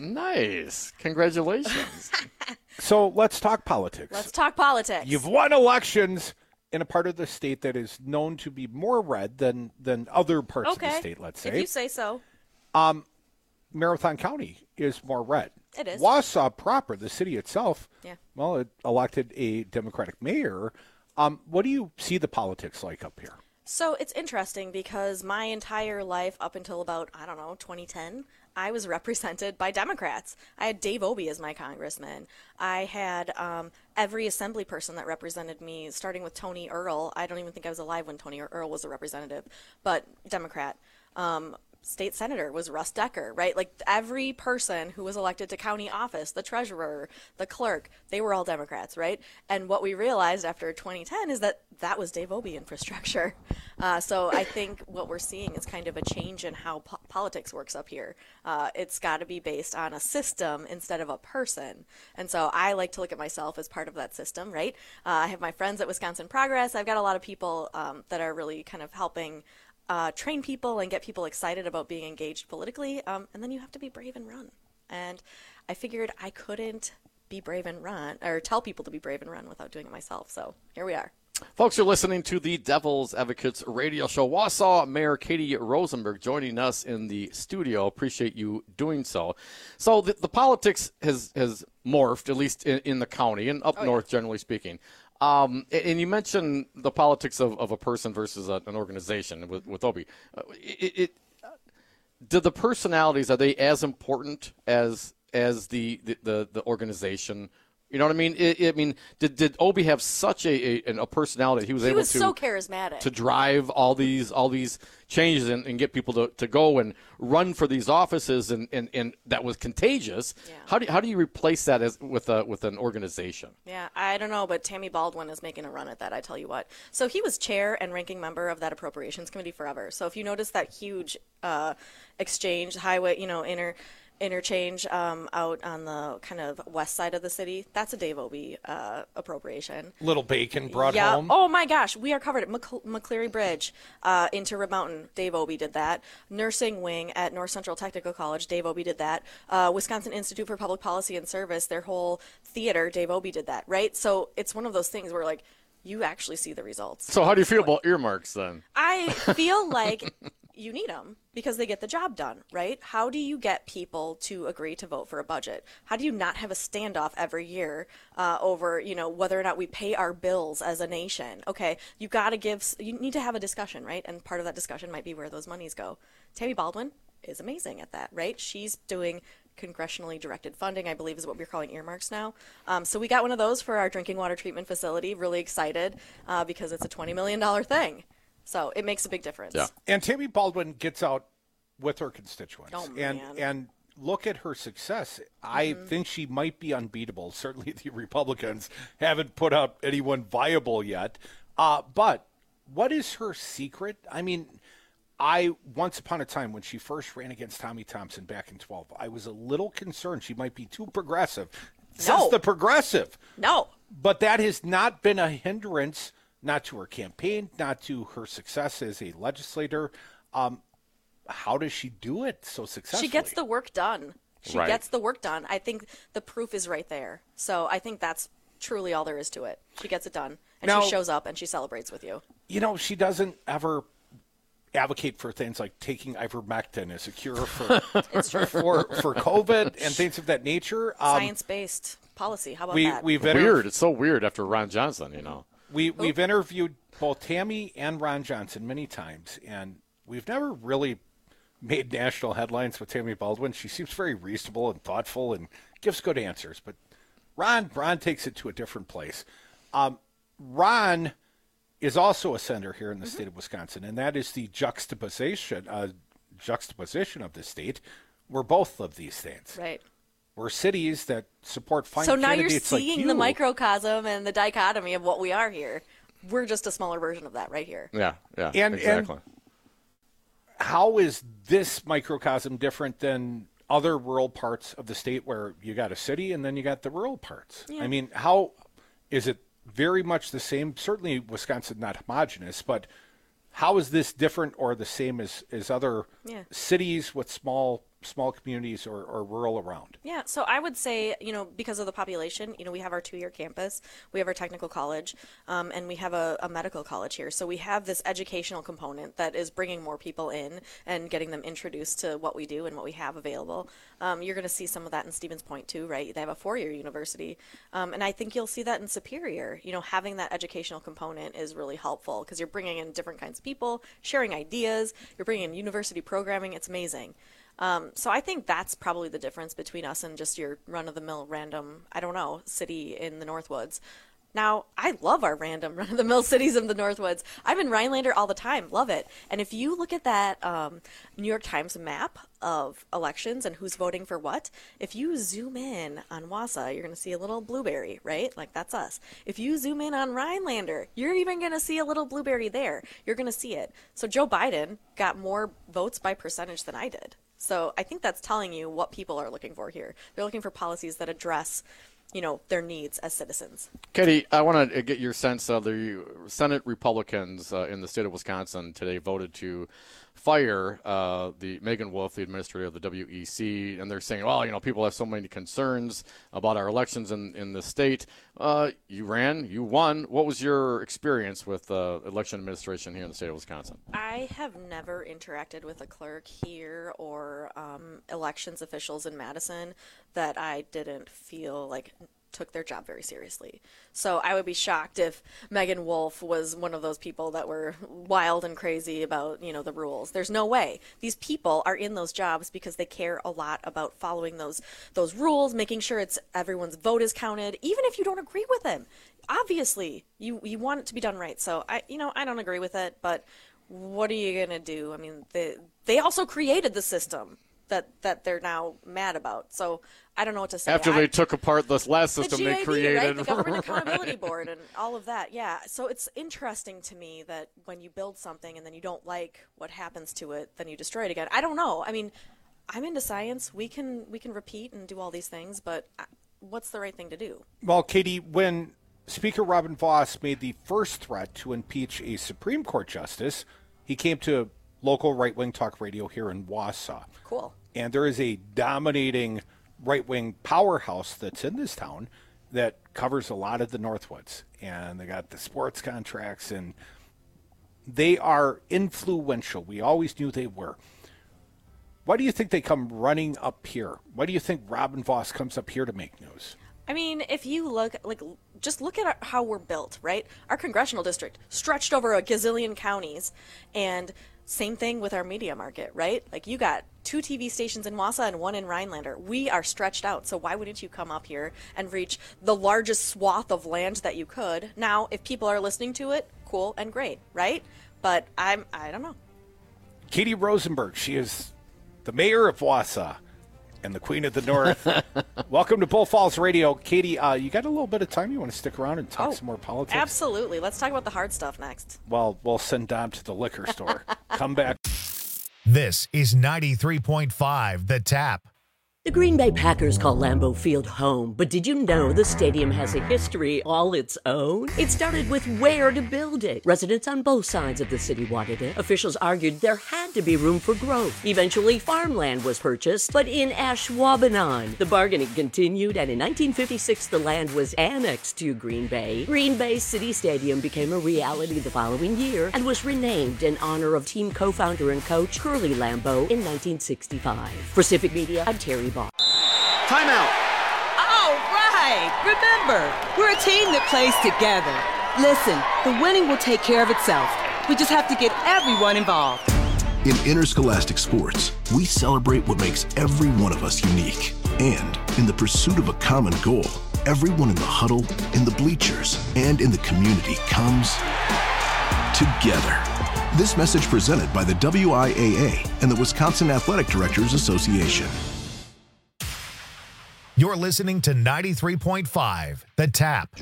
Nice. Congratulations. So let's talk politics. Let's talk politics. You've won elections in a part of the state that is known to be more red than than other parts okay. of the state, let's say. If you say so. Um, Marathon County is more red. It is. Wausau proper, the city itself, Yeah. well, it elected a Democratic mayor. Um, what do you see the politics like up here? So it's interesting because my entire life up until about, I don't know, twenty ten, I was represented by Democrats. I had Dave Obey as my congressman. I had um, every assembly person that represented me, starting with Tony Earl. I don't even think I was alive when Tony Earl was a representative, but Democrat. Um, State senator was Russ Decker, right? Like every person who was elected to county office, the treasurer, the clerk, they were all Democrats, right? And what we realized after twenty ten is that that was Dave Obey infrastructure. Uh, so I think what we're seeing is kind of a change in how po- politics works up here. Uh, it's got to be based on a system instead of a person. And so I like to look at myself as part of that system, right? Uh, I have my friends at Wisconsin Progress. I've got a lot of people um, that are really kind of helping Uh, train people and get people excited about being engaged politically, um, and then you have to be brave and run. And I figured I couldn't be brave and run, or tell people to be brave and run without doing it myself. So here we are. Folks, you're listening to the Devil's Advocates Radio Show. Wausau Mayor Katie Rosenberg joining us in the studio. Appreciate you doing so. So the, the politics has, has morphed, at least in, in the county and up Oh, north, generally speaking. Um, and you mentioned the politics of, of a person versus a, an organization with, with Obey. Uh, it, it, do the personalities, are they as important as as the, the, the, the organization? You know what I mean? It, it, I mean, did did Obey have such a a, a personality that he was He able was to so charismatic to drive all these all these changes and, and get people to, to go and run for these offices and, and, and that was contagious. Yeah. How do you, how do you replace that as with a with an organization? Yeah, I don't know, but Tammy Baldwin is making a run at that, I tell you what. So he was chair and ranking member of that appropriations committee forever. So if you notice that huge uh, exchange, highway, you know, inter interchange um, out on the kind of west side of the city, that's a Dave Obey uh, appropriation. Little Bacon brought yeah. home. Oh my gosh, we are covered at Mc- McCleary Bridge uh, into Rib Mountain. Dave Obey did that. Nursing wing at North Central Technical College. Dave Obey did that. Uh, Wisconsin Institute for Public Policy and Service. Their whole theater. Dave Obey did that. Right. So it's one of those things where like you actually see the results. So how do you feel about earmarks then? I feel like you need them because they get the job done, right? How do you get people to agree to vote for a budget? How do you not have a standoff every year uh, over, you know, whether or not we pay our bills as a nation? Okay, you got to give, you need to have a discussion, right? And part of that discussion might be where those monies go. Tammy Baldwin is amazing at that, right? She's doing congressionally directed funding, I believe is what we're calling earmarks now. Um, so we got one of those for our drinking water treatment facility. Really excited uh, because it's a twenty million dollars thing. So it makes a big difference. Yeah. And Tammy Baldwin gets out with her constituents. Oh, and man. and look at her success. I Mm-hmm. think she might be unbeatable. Certainly the Republicans haven't put out anyone viable yet. Uh, but what is her secret? I mean, I once upon a time when she first ran against Tommy Thompson back in twelve, I was a little concerned she might be too progressive. Says No. the progressive. No. But that has not been a hindrance, not to her campaign, not to her success as a legislator. Um, how does she do it so successfully? She gets the work done. She Right. gets the work done. I think the proof is right there. So I think that's truly all there is to it. She gets it done, and Now- she shows up and she celebrates with you. You know, she doesn't ever advocate for things like taking ivermectin as a cure for It's true. for, for COVID and things of that nature. Um, Science-based policy. How about we, that? We've inter- Weird. It's so weird after Ron Johnson, you know. We, we've interviewed both Tammy and Ron Johnson many times, and we've never really made national headlines with Tammy Baldwin. She seems very reasonable and thoughtful and gives good answers. But Ron, Ron takes it to a different place. Um, Ron is also a senator here in the Mm-hmm. state of Wisconsin, and that is the juxtaposition uh, juxtaposition of the state. We're both of these things. Right. We're cities that support fine So now you're candidates like seeing you. the microcosm and the dichotomy of what we are here. We're just a smaller version of that right here. Yeah, yeah, And- exactly. and- How is this microcosm different than other rural parts of the state where you got a city and then you got the rural parts? Yeah. I mean, how is it very much the same? Certainly Wisconsin not homogenous, but how is this different or the same as, as other Yeah. cities with small small communities or, or rural around? Yeah, so I would say, you know, because of the population, you know, we have our two-year campus, we have our technical college, um, and we have a, a medical college here. So we have this educational component that is bringing more people in and getting them introduced to what we do and what we have available. Um, you're going to see some of that in Stevens Point, too, right? They have a four-year university. Um, and I think you'll see that in Superior. You know, having that educational component is really helpful because you're bringing in different kinds of people, sharing ideas, you're bringing in university programming. It's amazing. Um, so I think that's probably the difference between us and just your run-of-the-mill random, I don't know, city in the Northwoods. Now, I love our random run-of-the-mill cities in the Northwoods. I'm in Rhinelander all the time, love it. And if you look at that um, New York Times map of elections and who's voting for what, if you zoom in on Wausau, you're going to see a little blueberry, right? Like, that's us. If you zoom in on Rhinelander, you're even going to see a little blueberry there. You're going to see it. So Joe Biden got more votes by percentage than I did. So I think that's telling you what people are looking for here. They're looking for policies that address, you know, their needs as citizens. Katie, I want to get your sense of the Senate Republicans uh, in the state of Wisconsin today voted to fire uh, the Megan Wolf, the administrator of the W E C, and they're saying, well, you know, people have so many concerns about our elections in, in the state. Uh, you ran, you won. What was your experience with uh, election administration here in the state of Wisconsin? I have never interacted with a clerk here or um, elections officials in Madison that I didn't feel like took their job very seriously. So I would be shocked if Megan Wolf was one of those people that were wild and crazy about, you know, the rules. There's no way. These people are in those jobs because they care a lot about following those those rules, making sure it's everyone's vote is counted, even if you don't agree with them. Obviously, you you want it to be done right. So I you know, I don't agree with it, but what are you going to do? I mean, they they also created the system that that they're now mad about. So I don't know what to say. After I, they took apart this last system the G A B, they created. right? The Government Right. Accountability Board and all of that. Yeah. So it's interesting to me that when you build something and then you don't like what happens to it, then you destroy it again. I don't know. I mean, I'm into science. We can we can repeat and do all these things, but what's the right thing to do? Well, Katie, when Speaker Robin Vos made the first threat to impeach a Supreme Court justice, he came to local right-wing talk radio here in Wausau. Cool. And there is a dominating right-wing powerhouse that's in this town that covers a lot of the Northwoods. And they got the sports contracts, and they are influential. We always knew they were. Why do you think they come running up here? Why do you think Robin Vos comes up here to make news? I mean, if you look, like, just look at how we're built, right? Our congressional district stretched over a gazillion counties, and same thing with our media market, right? Like, you got two T V stations in Wausau and one in Rhinelander. We are stretched out, so why wouldn't you come up here and reach the largest swath of land that you could? Now, if people are listening to it, cool and great, right? But I'm, I don't know. Katie Rosenberg, she is the mayor of Wausau and the queen of the North. Welcome to Bull Falls Radio. Katie, uh, you got a little bit of time? You want to stick around and talk Oh, some more politics? Absolutely. Let's talk about the hard stuff next. Well, we'll send Dom to the liquor store. Come back. This is ninety-three point five The Tap. The Green Bay Packers call Lambeau Field home, but did you know the stadium has a history all its own? It started with where to build it. Residents on both sides of the city wanted it. Officials argued there had to be room for growth. Eventually, farmland was purchased, but in Ashwaubenon. The bargaining continued, and in nineteen fifty-six, the land was annexed to Green Bay. Green Bay City Stadium became a reality the following year and was renamed in honor of team co-founder and coach Curly Lambeau in nineteen sixty-five. For Civic Media, I'm Terry Ball. Timeout. All right. Remember, we're a team that plays together. Listen, the winning will take care of itself. We just have to get everyone involved. In interscholastic sports, we celebrate what makes every one of us unique. And in the pursuit of a common goal, everyone in the huddle, in the bleachers, and in the community comes together. This message presented by the W I A A and the Wisconsin Athletic Directors Association. You're listening to ninety-three point five, The Tap.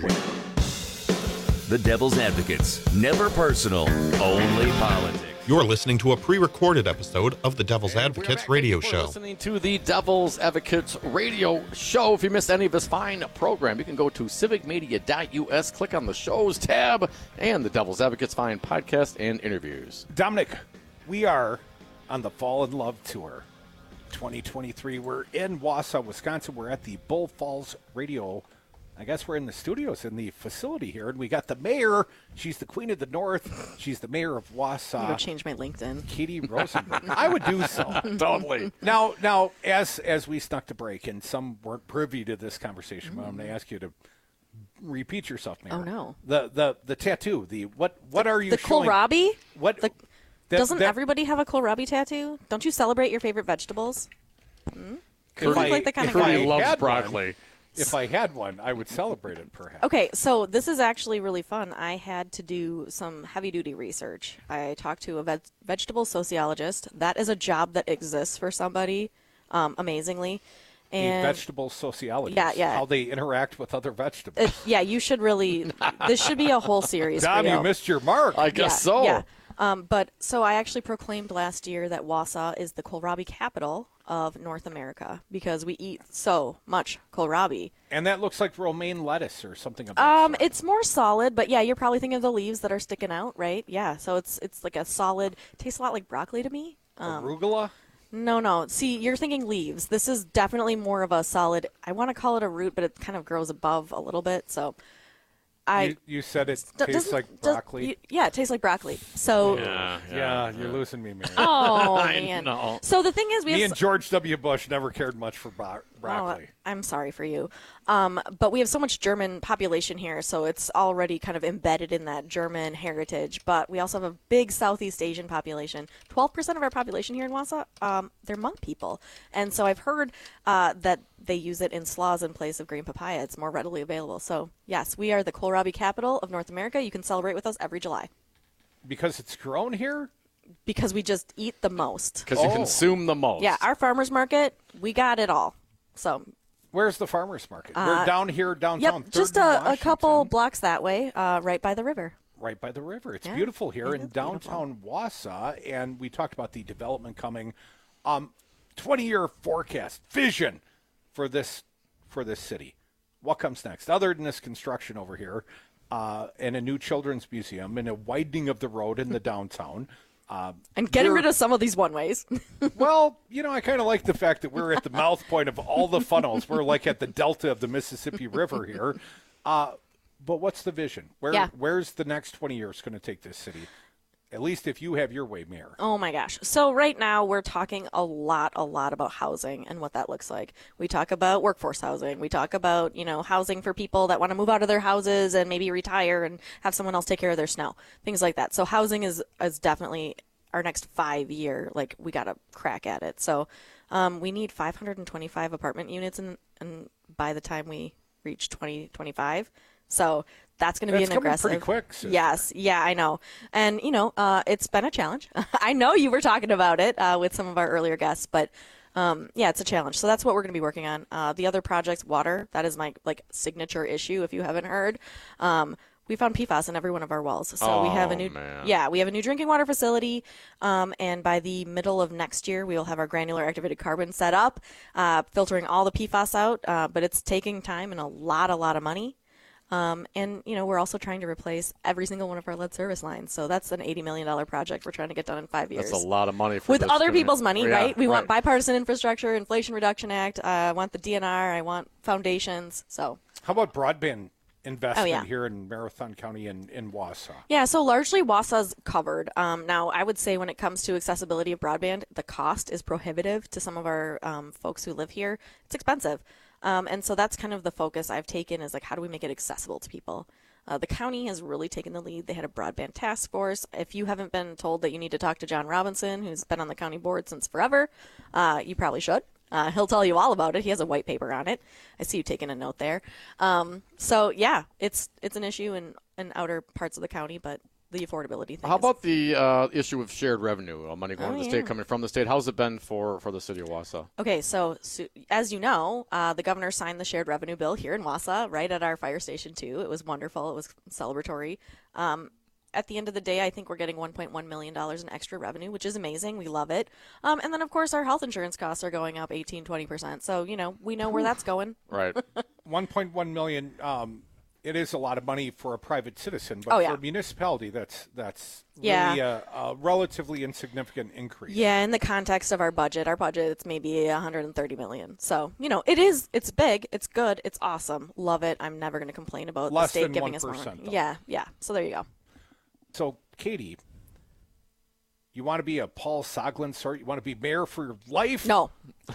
The Devil's Advocates. Never personal, only politics. You're listening to a pre-recorded episode of the Devil's Advocates radio show. Listening to the Devil's Advocates radio show. If you missed any of this fine program, you can go to civic media dot U S, click on the shows tab, and the Devil's Advocates fine podcast and interviews. Dominic, we are on the Fall in Love tour. twenty twenty-three. We're in Wausau, Wisconsin. We're at the Bull Falls Radio. I guess we're in the studios in the facility here, and we got the mayor. She's the queen of the north. She's the mayor of Wausau. I'm gonna change my LinkedIn. Katie Rosenberg. I would do so. Totally. Now, now, as as we snuck to break, and some weren't privy to this conversation, but I'm going to ask you to repeat yourself, Mayor. Oh no. The the the tattoo. The what what are you The showing? kohlrabi? What? The, that, doesn't that, everybody have a kohlrabi tattoo? Don't you celebrate your favorite vegetables? Hmm? If You look I- like the kind if of I guy. loves had broccoli. One, if I had one, I would celebrate it, perhaps. Okay, so this is actually really fun. I had to do some heavy-duty research. I talked to a veg- vegetable sociologist. That is a job that exists for somebody, um, amazingly. And A vegetable sociologist. Yeah, yeah. How they interact with other vegetables. it, yeah, you should really. This should be a whole series. Dom, for you. you missed your mark. I guess yeah, so. Yeah. Um, but so I actually proclaimed last year that Wausau is the kohlrabi capital of North America because we eat so much kohlrabi. And that looks like romaine lettuce or something of that Um, it's more solid, but yeah, you're probably thinking of the leaves that are sticking out, right? Yeah, so it's it's like a solid. Tastes a lot like broccoli to me. Um, Arugula? No, no. See, you're thinking leaves. This is definitely more of a solid. I want to call it a root, but it kind of grows above a little bit. So, I you, you said it d- tastes doesn't- like does- broccoli. you- yeah, it tastes like broccoli. So, Yeah, yeah, you're losing me, man. oh I man. know. So the thing is, we Me have and George W. Bush never cared much for bro- broccoli. Oh, I'm sorry for you. Um, but we have so much German population here, so it's already kind of embedded in that German heritage. But we also have a big Southeast Asian population. twelve percent of our population here in Wausau, um, they're Hmong people. And so I've heard uh, that they use it in slaws in place of green papaya. It's more readily available. So, yes, we are the kohlrabi capital of North America. You can celebrate with us every July. Because it's grown here? Because we just eat the most. Because you consume the most. Yeah, our farmer's market, we got it all. So Where's the farmer's market? Uh, We're down here downtown. Yep, just Third and a, a Washington, couple blocks that way, uh, right by the river. right by the river. It's Yeah, beautiful here it in is downtown Wausau, and we talked about the development coming. Um, twenty-year forecast, vision for this for this city. What comes next? Other than this construction over here, uh, and a new children's museum, and a widening of the road in the downtown. Uh, And getting you're- rid of some of these one-ways. Well, you know, I kind of like the fact that we're at the mouth point of all the funnels. We're like at the delta of the Mississippi River here. Uh, but what's the vision? Where Yeah. Where's the next twenty years going to take this city? At least if you have your way, Mayor. Oh my gosh. So right now we're talking a lot, a lot about housing and what that looks like. We talk about workforce housing. We talk about, you know, housing for people that want to move out of their houses and maybe retire and have someone else take care of their snow, things like that. So housing is, is definitely our next five year, like we got to crack at it. So um, we need five hundred twenty-five apartment units and, and by the time we reach twenty twenty-five. So that's going to be That's an coming aggressive. pretty quick, sister. Yes, yeah, I know, and you know, uh, it's been a challenge. I know you were talking about it uh, with some of our earlier guests, but um, yeah, it's a challenge. So that's what we're going to be working on. Uh, the other projects, water, that is my like signature issue. If you haven't heard, um, We found P FAS in every one of our wells. So oh, we have a new, man. yeah, we have a new drinking water facility. Um, and by the middle of next year, we will have our granular activated carbon set up, uh, filtering all the P FAS out. Uh, but it's taking time and a lot, a lot of money. Um, and, you know, we're also trying to replace every single one of our lead service lines. So that's an eighty million dollars project we're trying to get done in five years. That's a lot of money for With this other community. people's money, Yeah, right? We right. want bipartisan infrastructure, Inflation Reduction Act. Uh, I want the D N R. I want foundations. So How about broadband investment Oh, yeah. here in Marathon County and in Wausau? Yeah, so largely Wausau's covered. Um, now, I would say when it comes to accessibility of broadband, the cost is prohibitive to some of our um, folks who live here. It's expensive. Um, and so that's kind of the focus I've taken is like, how do we make it accessible to people? Uh, the county has really taken the lead. They had a broadband task force. If you haven't been told that you need to talk to John Robinson, who's been on the county board since forever, uh, you probably should. Uh, he'll tell you all about it. He has a white paper on it. I see you taking a note there. Um, so, yeah, it's it's an issue in, in outer parts of the county, but the affordability thing How is- about the uh, issue of shared revenue, uh, money going Oh, to the yeah. state, coming from the state? How's it been for, for the city of Wausau? Okay, so, so as you know, uh, the governor signed the shared revenue bill here in Wausau, right at our fire station too. It was wonderful. It was celebratory. Um, at the end of the day, I think we're getting one point one million dollars in extra revenue, which is amazing. We love it. Um, and then, of course, our health insurance costs are going up eighteen, twenty percent. So, you know, we know where that's going. Right. one point one million dollars, um, it is a lot of money for a private citizen, but Oh, for yeah. a municipality, that's that's Yeah. really a, a relatively insignificant increase. Yeah, in the context of our budget, our budget it's maybe one hundred thirty million dollars. So, you know, it is, it's big, it's good, it's awesome. Love it. I'm never going to complain about Less the state than giving us one more. percent, though. Yeah, yeah. So there you go. So, Katie, you want to be a Paul Soglin sort? You want to be mayor for your life? No.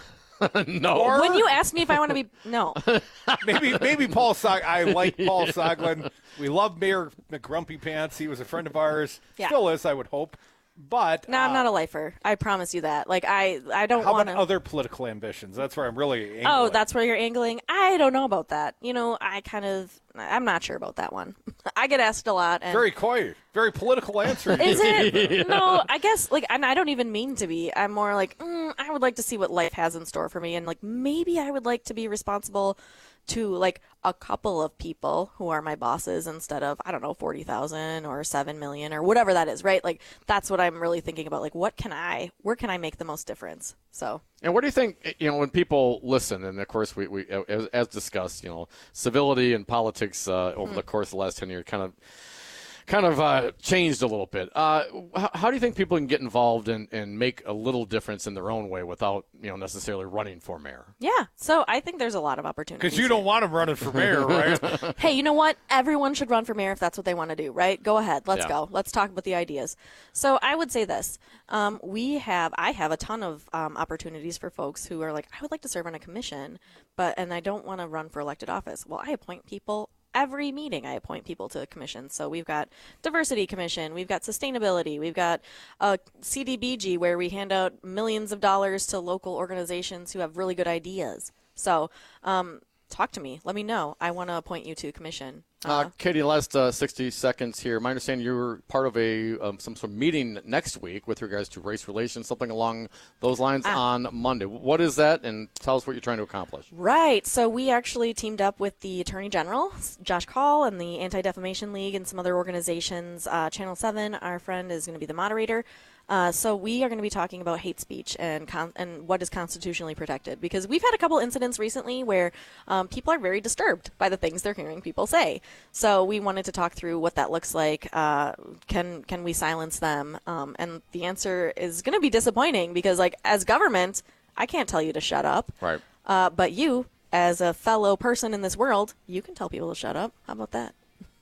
no. Or When you ask me if I want to be, no. maybe maybe Paul Sog. I like Paul Soglin. We love Mayor McGrumpy Pants. He was a friend of ours. Yeah. Still is, I would hope. But No, I'm not a lifer. I promise you that. Like, I, I don't how want about to. other political ambitions? That's where I'm really angling. Oh, that's where you're angling? I don't know about that. You know, I kind of, I'm not sure about that one. I get asked a lot. And very coy, very political answer. Is it? No, I guess, like, and I don't even mean to be. I'm more like, mm, I would like to see what life has in store for me. And, like, maybe I would like to be responsible to, like, a couple of people who are my bosses instead of, I don't know, forty thousand or seven million or whatever that is, right? Like, that's what I'm really thinking about. Like, what can I, where can I make the most difference? So. And what do you think, you know, when people listen, and of course, we, we as, as discussed, you know, civility and politics uh, over Mm. the course of the last ten years kind of kind of uh, changed a little bit. Uh, how, how do you think people can get involved and, and make a little difference in their own way without, you know, necessarily running for mayor? Yeah, so I think there's a lot of opportunities. Because you don't want him running for mayor, right? Hey, you know what? Everyone should run for mayor if that's what they want to do, right? Go ahead. Let's Yeah. go. Let's talk about the ideas. So I would say this. Um, we have, I have a ton of um, opportunities for folks who are like, I would like to serve on a commission, but, and I don't want to run for elected office. Well, I appoint people. Every meeting I appoint people to commissions. So we've got diversity commission, we've got sustainability, we've got a C D B G where we hand out millions of dollars to local organizations who have really good ideas. So um, talk to me. Let me know. I want to appoint you to commission. Uh, Katie, last uh, sixty seconds here. My understanding you were part of a um, some sort of meeting next week with regards to race relations, something along those lines Ah. on Monday. What is that, and tell us what you're trying to accomplish. Right. So we actually teamed up with the Attorney General, Josh Call, and the Anti-Defamation League and some other organizations. Uh, Channel seven, our friend, is going to be the moderator. Uh, so we are going to be talking about hate speech and con- and what is constitutionally protected, because we've had a couple incidents recently where um, people are very disturbed by the things they're hearing people say. So we wanted to talk through what that looks like. Uh, can can we silence them? Um, and the answer is going to be disappointing because, like, as government, I can't tell you to shut up. Right. Uh, but you, as a fellow person in this world, you can tell people to shut up. How about that?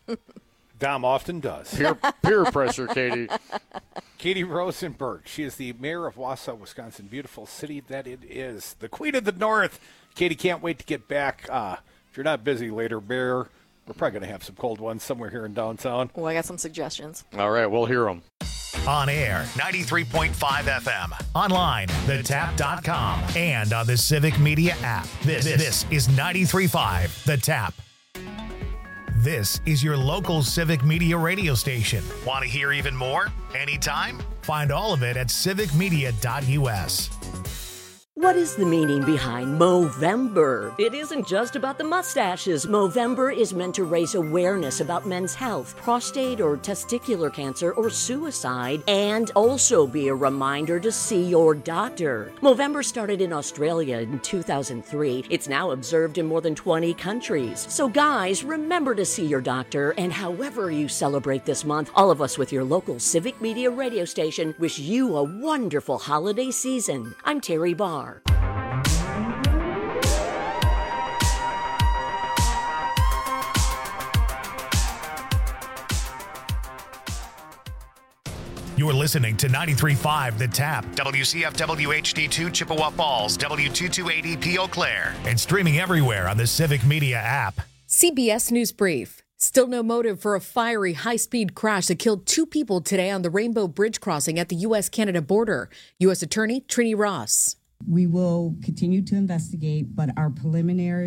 Dom often does. Peer, peer pressure, Katie. Katie Rosenberg. She is the mayor of Wausau, Wisconsin. Beautiful city that it is. The queen of the north. Katie, can't wait to get back. Uh, if you're not busy later, Mayor, we're probably going to have some cold ones somewhere here in downtown. Oh, I got some suggestions. All right, we'll hear them. On air, ninety-three point five F M. Online, the tap dot com. And on the Civic Media app. This, this is ninety-three point five The Tap. This is your local Civic Media radio station. Want to hear even more? Anytime? Find all of it at civic media dot U S. What is the meaning behind Movember? It isn't just about the mustaches. Movember is meant to raise awareness about men's health, prostate or testicular cancer, or suicide, and also be a reminder to see your doctor. Movember started in Australia in two thousand three. It's now observed in more than twenty countries. So guys, remember to see your doctor, and however you celebrate this month, all of us with your local Civic Media radio station wish you a wonderful holiday season. I'm Terry Barr. You're listening to ninety-three point five The Tap, W C F W H D two Chippewa Falls, W two two eight E P Eau Claire, and streaming everywhere on the Civic Media app. C B S News Brief. Still no motive for a fiery high-speed crash that killed two people today on the Rainbow Bridge crossing at the U S Canada border. U S Attorney Trini Ross. We will continue to investigate, but our preliminary